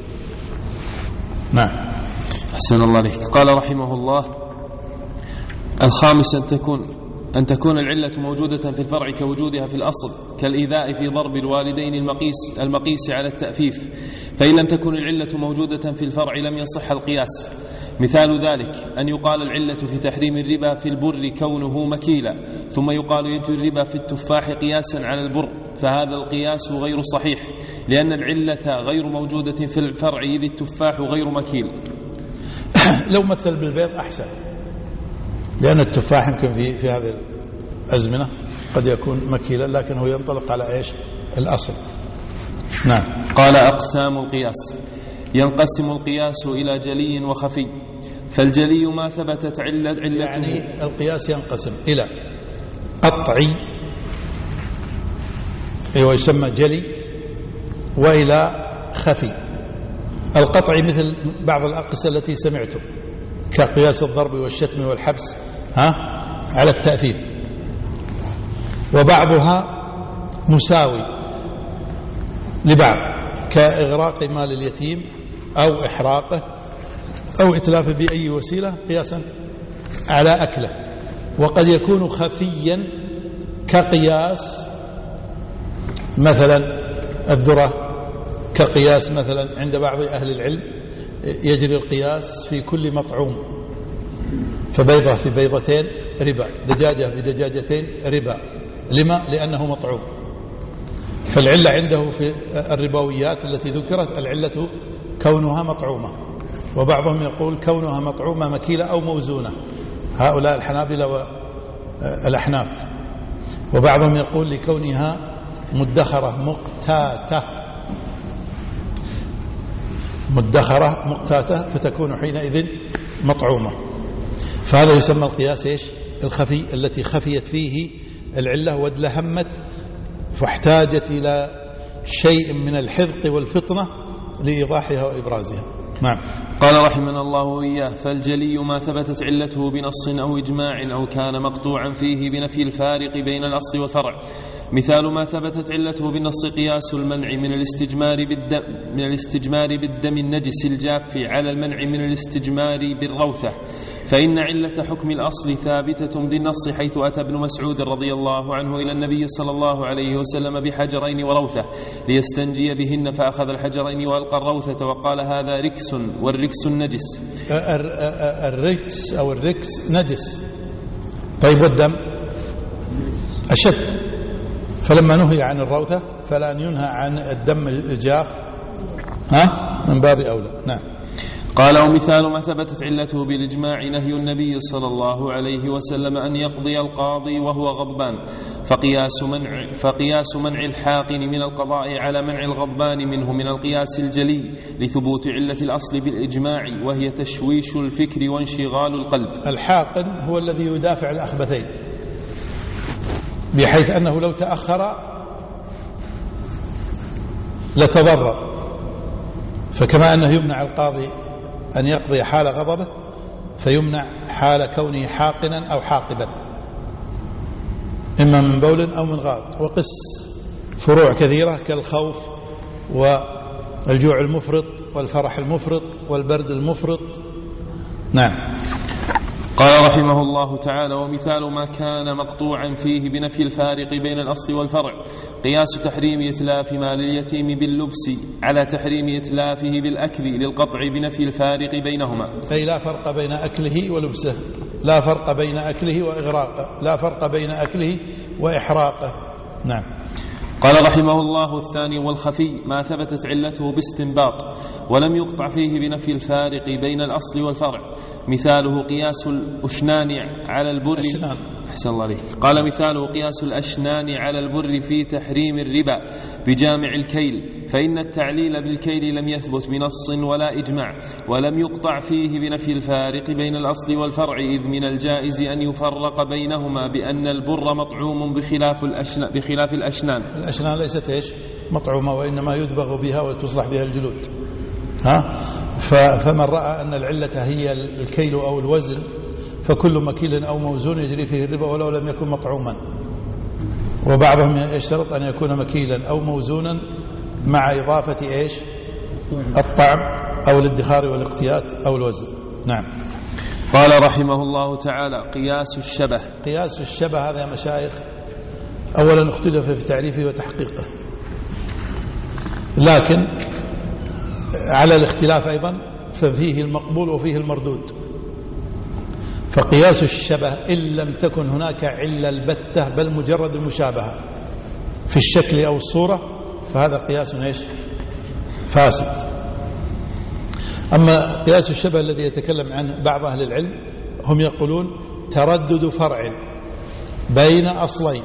نعم. أحسن الله عليك. قال رحمه الله: الخامس أن تكون أن تكون العلة موجودة في الفرع كوجودها في الأصل، كالإيذاء في ضرب الوالدين المقيس المقيس على التأفيف. فإن لم تكن العلة موجودة في الفرع لم يصح القياس. مثال ذلك أن يقال العلة في تحريم الربا في البر كونه مكيلا، ثم يقال يجري الربا في التفاح قياسا على البر، فهذا القياس غير صحيح، لأن العلة غير موجودة في الفرع إذ التفاح غير مكيل. لو مثل بالبيض أحسن، لأن التفاح يمكن في في هذه الأزمنة قد يكون مكيلا، لكن هو ينطلق على إيش؟ الأصل. نعم. قال: أقسام القياس: ينقسم القياس إلى جلي وخفي. فالجلي ما ثبتت علة علته، يعني القياس ينقسم إلى قطعي أيوة يسمى جلي، وإلى خفي. القطعي مثل بعض الأقصى التي سمعتم كقياس الضرب والشتم والحبس ها على التأفيف، وبعضها مساوي لبعض كإغراق مال اليتيم أو إحراقه أو إتلافه بأي وسيلة قياسا على أكله. وقد يكون خفيا كقياس مثلا الذرة كقياس مثلا عند بعض أهل العلم يجري القياس في كل مطعوم، فبيضة في بيضتين ربا، دجاجة بدجاجتين ربا. لما؟ لأنه مطعوم. فالعلة عنده في الربويات التي ذكرت العلة كونها مطعومة، وبعضهم يقول كونها مطعومة مكيلة أو موزونة، هؤلاء الحنابلة والأحناف. وبعضهم يقول لكونها مدخرة مقتاتة، مدخرة مقتاتة فتكون حينئذ مطعومة. فهذا يسمى القياس إيش؟ الخفي، التي خفيت فيه العلة وادلهمت فاحتاجت إلى شيء من الحذق والفطنة لإيضاحها وإبرازها. نعم. قال رحمنا الله وإياه: فالجلي ما ثبتت علته بنص أو إجماع أو كان مقطوعا فيه بنفي الفارق بين الأصل والفرع. مثال ما ثبتت علته بالنص قياس المنع من الاستجمار بالدم من الاستجمار بالدم النجس الجاف على المنع من الاستجمار بالروثة، فإن علة حكم الأصل ثابتة بالنص، حيث أتى ابن مسعود رضي الله عنه إلى النبي صلى الله عليه وسلم بحجرين وروثة ليستنجي بهن، فأخذ الحجرين وألقى الروثة وقال: هذا ركس والركس النجس. الركس أو الركس نجس. طيب والدم أشد، فلما نهي عن الروثة فلا ينهى عن الدم الجاف، ها من باب أولى. نعم. قال: ومثال ما ثبتت علته بالإجماع نهي النبي صلى الله عليه وسلم أن يقضي القاضي وهو غضبان، فقياس منع, فقياس منع الحاقن من القضاء على منع الغضبان منه من القياس الجلي لثبوت علة الأصل بالإجماع، وهي تشويش الفكر وانشغال القلب. الحاقن هو الذي يدافع الأخبثين، بحيث أنه لو تأخر لتضرر. فكما أنه يمنع القاضي أن يقضي حال غضبه، فيمنع حال كونه حاقنا أو حاقبا، إما من بول أو من غائط. وقس فروع كثيرة كالخوف والجوع المفرط والفرح المفرط والبرد المفرط. نعم. قال رحمه الله تعالى: ومثال ما كان مقطوعا فيه بنفي الفارق بين الأصل والفرع قياس تحريم إتلاف مال اليتيم باللبس على تحريم إتلافه بالأكل للقطع بنفي الفارق بينهما. أي لا فرق بين أكله ولبسه، لا فرق بين أكله وإغراقه، لا فرق بين أكله وإحراقه. نعم. قال رحمه الله: الثاني والخفي ما ثبتت علته باستنباط ولم يقطع فيه بنفي الفارق بين الأصل والفرع. مثاله قياس الأشنان على البر. أحسن الله عليك. قال: مثاله قياس الأشنان على البر في تحريم الربا بجامع الكيل، فإن التعليل بالكيل لم يثبت بنص ولا إجماع، ولم يقطع فيه بنفي الفارق بين الأصل والفرع، إذ من الجائز أن يفرق بينهما بأن البر مطعوم بخلاف الأشنان, بخلاف الأشنان. الأشنان ليست إيش مطعومة، وإنما يدبغ بها وتصلح بها الجلود. ها؟ فمن رأى أن العلة هي الكيل أو الوزن فكل مكيل أو موزون يجري فيه الربا ولو لم يكن مطعوما. وبعضهم يشترط أن يكون مكيلا أو موزونا مع إضافة إيش الطعم أو الادخار والاقتيات أو الوزن. نعم. قال رحمه الله تعالى: قياس الشبه. قياس الشبه هذا يا مشايخ أولا اختلف في تعريفه وتحقيقه، لكن على الاختلاف أيضا ففيه المقبول وفيه المردود. فقياس الشبه إن لم تكن هناك علة البتة بل مجرد المشابهة في الشكل أو الصورة فهذا قياس إيش فاسد. أما قياس الشبه الذي يتكلم عنه بعض أهل العلم هم يقولون تردد فرع بين أصلين،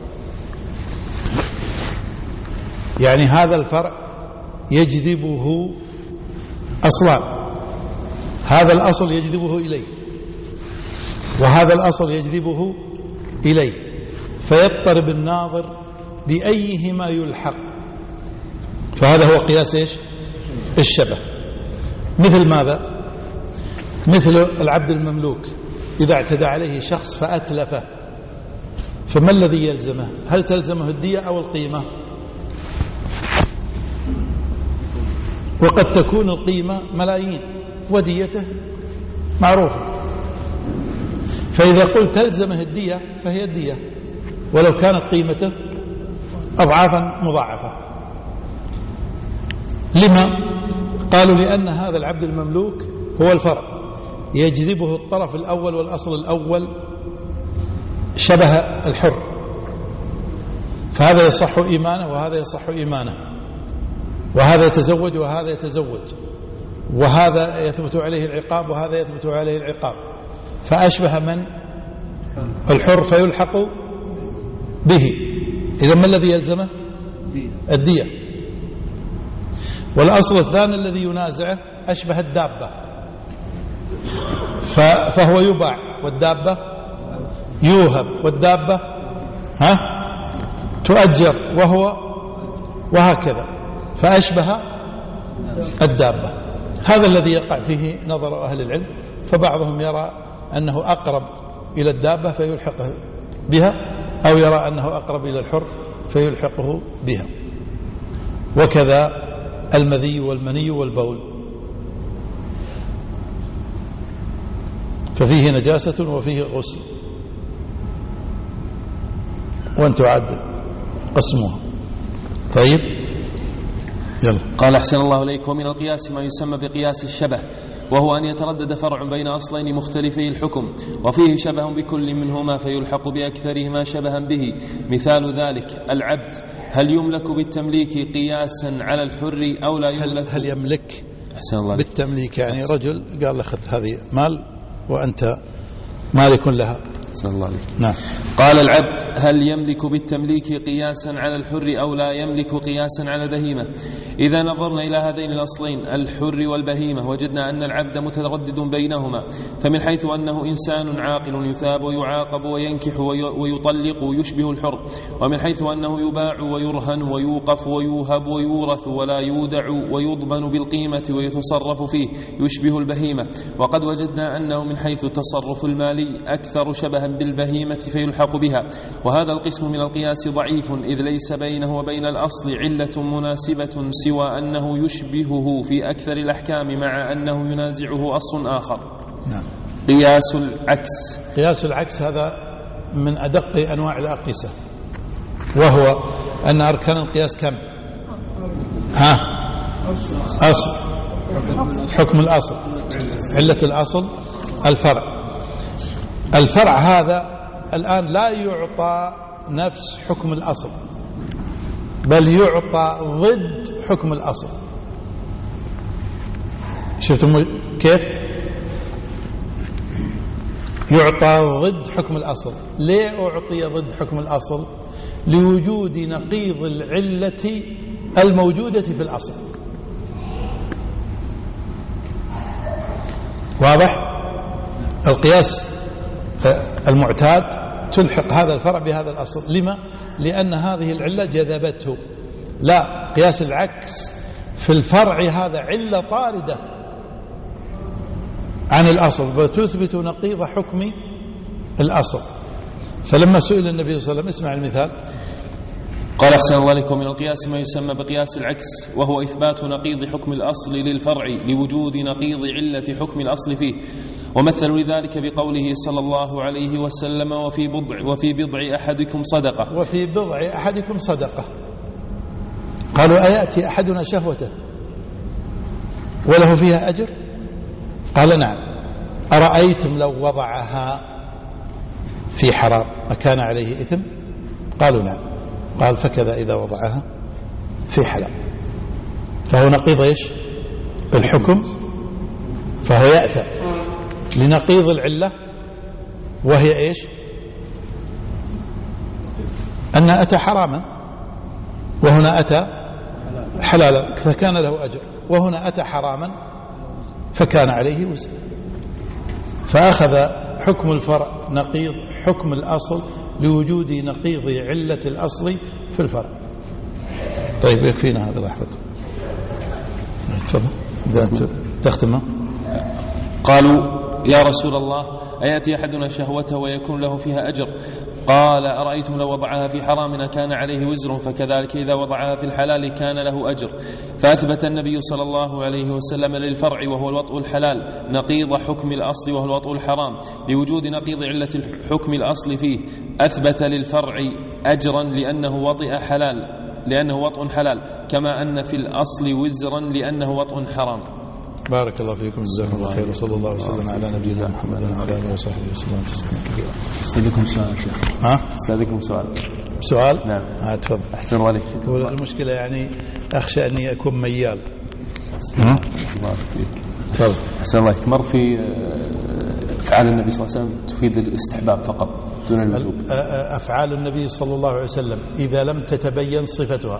يعني هذا الفرع يجذبه أصلان، هذا الأصل يجذبه إليه وهذا الأصل يجذبه إليه، فيضطرب الناظر بأيهما يلحق، فهذا هو قياس إيش الشبه. مثل ماذا؟ مثل العبد المملوك إذا اعتدى عليه شخص فأتلفه، فما الذي يلزمه؟ هل تلزمه الدية أو القيمة؟ وقد تكون القيمة ملايين وديته معروفة، فإذا قلت تلزمه الدية فهي الدية ولو كانت قيمته أضعافا مضاعفة. لما؟ قالوا لأن هذا العبد المملوك هو الفرع، يجذبه الطرف الأول والأصل الأول شبه الحر، فهذا يصح إيمانه وهذا يصح إيمانه، وهذا يتزوج وهذا يتزوج، وهذا يثبت عليه العقاب وهذا يثبت عليه العقاب، فأشبه من الحر فيلحق به. إذا ما الذي يلزمه؟ الدية. والأصل الثاني الذي ينازعه أشبه الدابة، فهو يباع والدابة يوهب، والدابة ها تؤجر وهو وهكذا، فأشبه الدابة. هذا الذي يقع فيه نظر أهل العلم، فبعضهم يرى أنه أقرب إلى الدابة فيلحقه بها، أو يرى أنه أقرب إلى الحر فيلحقه بها. وكذا المذي والمني والبول، ففيه نجاسة وفيه غسل، وأن تعدل قسمها. طيب يلا. قال أحسن الله إليك: ومن القياس ما يسمى بقياس الشبه، وهو أن يتردد فرع بين أصلين مختلفي الحكم وفيه شبه بكل منهما فيلحق بأكثرهما شبها به. مثال ذلك العبد، هل يملك بالتمليك قياسا على الحر أو لا يملك؟ هل, هل يملك أحسن الله بالتمليك؟ يعني رجل قال أخذ هذه مال وأنت مالك لها. أحسن الله عليك. نعم. قال العبد، هل يملك بالتمليك قياسا على الحر أو لا يملك قياسا على البهيمة؟ إذا نظرنا إلى هذين الأصلين الحر والبهيمة وجدنا أن العبد متردد بينهما، فمن حيث أنه إنسان عاقل يثاب ويعاقب وينكح ويطلق ويشبه الحر، ومن حيث أنه يباع ويرهن ويوقف ويوهب ويورث ولا يودع ويضمن بالقيمة ويتصرف فيه يشبه البهيمة. وقد وجدنا أنه من حيث التصرف المالي أكثر شبها بالبهيمة فيلحق بها. وهذا القسم من القياس ضعيف، إذ ليس بينه وبين الأصل علة مناسبة سوى أنه يشبهه في أكثر الأحكام مع أنه ينازعه أصل آخر. نعم. قياس العكس. قياس العكس هذا من أدق أنواع الأقيسة، وهو أن أركان القياس كم؟ ها أصل، حكم الأصل، علة الأصل، الفرع. الفرع هذا الآن لا يعطى نفس حكم الأصل، بل يعطى ضد حكم الأصل. شفتم كيف؟ يعطى ضد حكم الأصل. ليه أعطي ضد حكم الأصل؟ لوجود نقيض العلة الموجودة في الأصل. واضح؟ القياس المعتاد تلحق هذا الفرع بهذا الأصل. لما؟ لأن هذه العلة جذبته. لا، قياس العكس في الفرع هذا علة طاردة عن الأصل وتثبت نقيض حكم الأصل. فلما سئل النبي صلى الله عليه وسلم، اسمع المثال. قال أحسن الله عليكم: من القياس ما يسمى بقياس العكس، وهو إثبات نقيض حكم الأصل للفرع لوجود نقيض علة حكم الأصل فيه. ومثلوا لذلك بقوله صلى الله عليه وسلم: وفي بضع, وفي بضع أحدكم صدقة. وفي بضع أحدكم صدقة. قالوا: أيأتي أحدنا شهوته وله فيها أجر؟ قال: نعم. أرأيتم لو وضعها في حرام أكان عليه إثم؟ قالوا: نعم. قال: فكذا إذا وضعها في حلال. فهو نقيض إيش؟ الحكم، فهو يأثم لنقيض العلة، وهي إيش؟ أن أتى حراما وهنا أتى حلالا فكان له أجر، وهنا أتى حراما فكان عليه وزر. فأخذ حكم الفرع نقيض حكم الأصل لوجود نقيض علة الأصل في الفرع. طيب يكفينا هذا لحظة. تفضل تختمه. قالوا: يا رسول الله، أيأتي أحدنا شهوته ويكون له فيها أجر؟ قال: أرأيتم لو وضعها في حرام كان عليه وزر، فكذلك إذا وضعها في الحلال كان له أجر. فأثبت النبي صلى الله عليه وسلم للفرع وهو الوطء الحلال نقيض حكم الأصل وهو الوطء الحرام لوجود نقيض علة حكم الأصل فيه. أثبت للفرع أجرا لأنه وطئ حلال لأنه وطء حلال، كما أن في الأصل وزرا لأنه وطء حرام. بارك الله فيكم، جزاكم الله خير، وصلى الله وسلم على نبينا محمد وعلى آله وصحبه وسلم تسليما كثيرا. استاذكم سؤال شيخ. ها؟ استاذكم سؤال. سؤال؟ نعم. ها تفضل. أحسن عليك. المشكلة يعني أخشى أني أكون ميال. ها؟ الله فيك. تفضل. أحسن الله عليك. مر في أفعال النبي صلى الله عليه وسلم تفيد الاستحباب فقط دون الوجوب. أفعال النبي صلى الله عليه وسلم إذا لم تتبين صفتها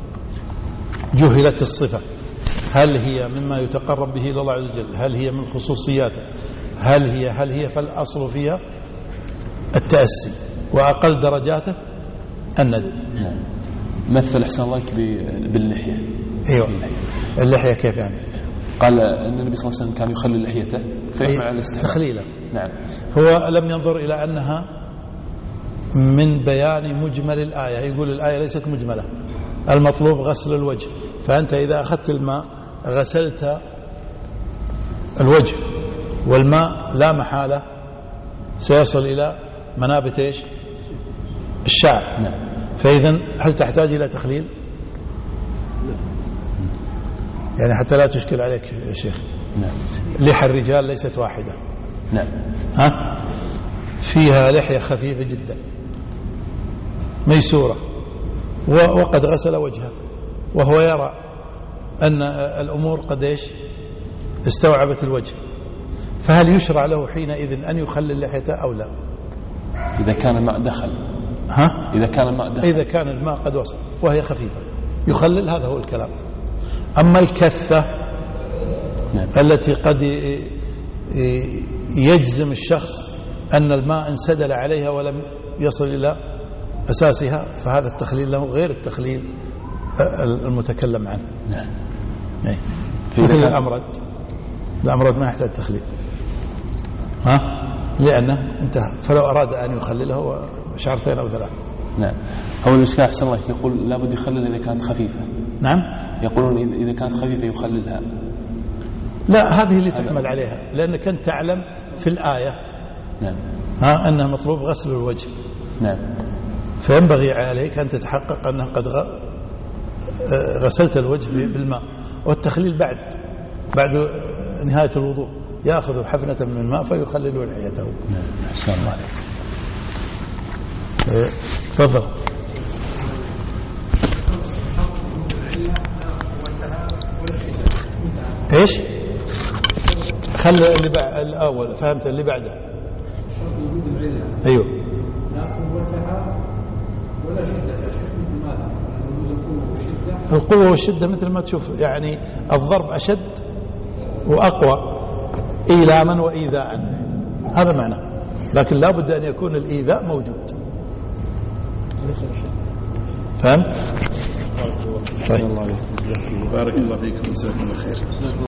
جهلت الصفة، هل هي مما يتقرب به إلى الله عز وجل، هل هي من خصوصياته، هل هي هل هي فالأصل فيها التأسي، وأقل درجاته الندب. نعم. مثل أحسن الله عليك باللحية. أيوة. اللحية كيف يعني؟ قال أن النبي صلى الله عليه وسلم كان يخلل لحيته فيحمل على الاستحباب تخليلا. نعم. هو لم ينظر إلى أنها من بيان مجمل الآية، يقول الآية ليست مجملة، المطلوب غسل الوجه، فأنت إذا أخذت الماء غسلت الوجه، والماء لا محالة سيصل إلى منابت إيش؟ الشعر. نعم. فإذا هل تحتاج إلى تخليل؟ يعني حتى لا تشكل عليك يا شيخ. نعم. لحى الرجال ليست واحدة. نعم. ها؟ فيها لحية خفيفة جدا ميسورة، وقد غسل وجهه وهو يرى أن الأمور قد إيش استوعبت الوجه، فهل يشرع له حينئذ أن يخلل لحيته أو لا؟ إذا كان الماء دخل. ها؟ إذا كان الماء دخل. إذا كان الماء قد وصل وهي خفيفة يخلل، هذا هو الكلام. أما الكثة نعم. التي قد يجزم الشخص أن الماء انسدل عليها ولم يصل إلى أساسها، فهذا التخليل له غير التخليل المتكلم عنه. نعم. مثل الأمرد، الأمرد ما يحتاج تخليل، ها؟ لأنه انتهى، فلو أراد أن يخلله شعرتين أو ثلاث. نعم. هو الإشكال أحسن الله يقول لابد يخلل إذا كانت خفيفة. نعم. يقولون إذا كانت خفيفة يخللها. لا، هذه اللي تحمل عليها، لأنك أنت تعلم في الآية نعم. ها أنها مطلوب غسل الوجه. نعم. فينبغي عليك أن تتحقق أنه قد غسلت الوجه بالماء، والتخليل بعد بعد نهاية الوضوء يأخذ حفنة من الماء فيخلل لحيته. نعم. أحسن الله عليك. تفضل. ايش؟ خلي اللي بعد الاول، فهمت اللي بعده. ايوه. لا قوتها ولا شدتها، شوف مثل ماذا؟ وجود القوه والشده. القوه والشده مثل ما تشوف، يعني الضرب اشد واقوى ايلاما وايذاء، هذا معنى، لكن لا بد ان يكون الايذاء موجود. فهمت؟ طيب. بارك الله فيكم، جزاكم الله خير.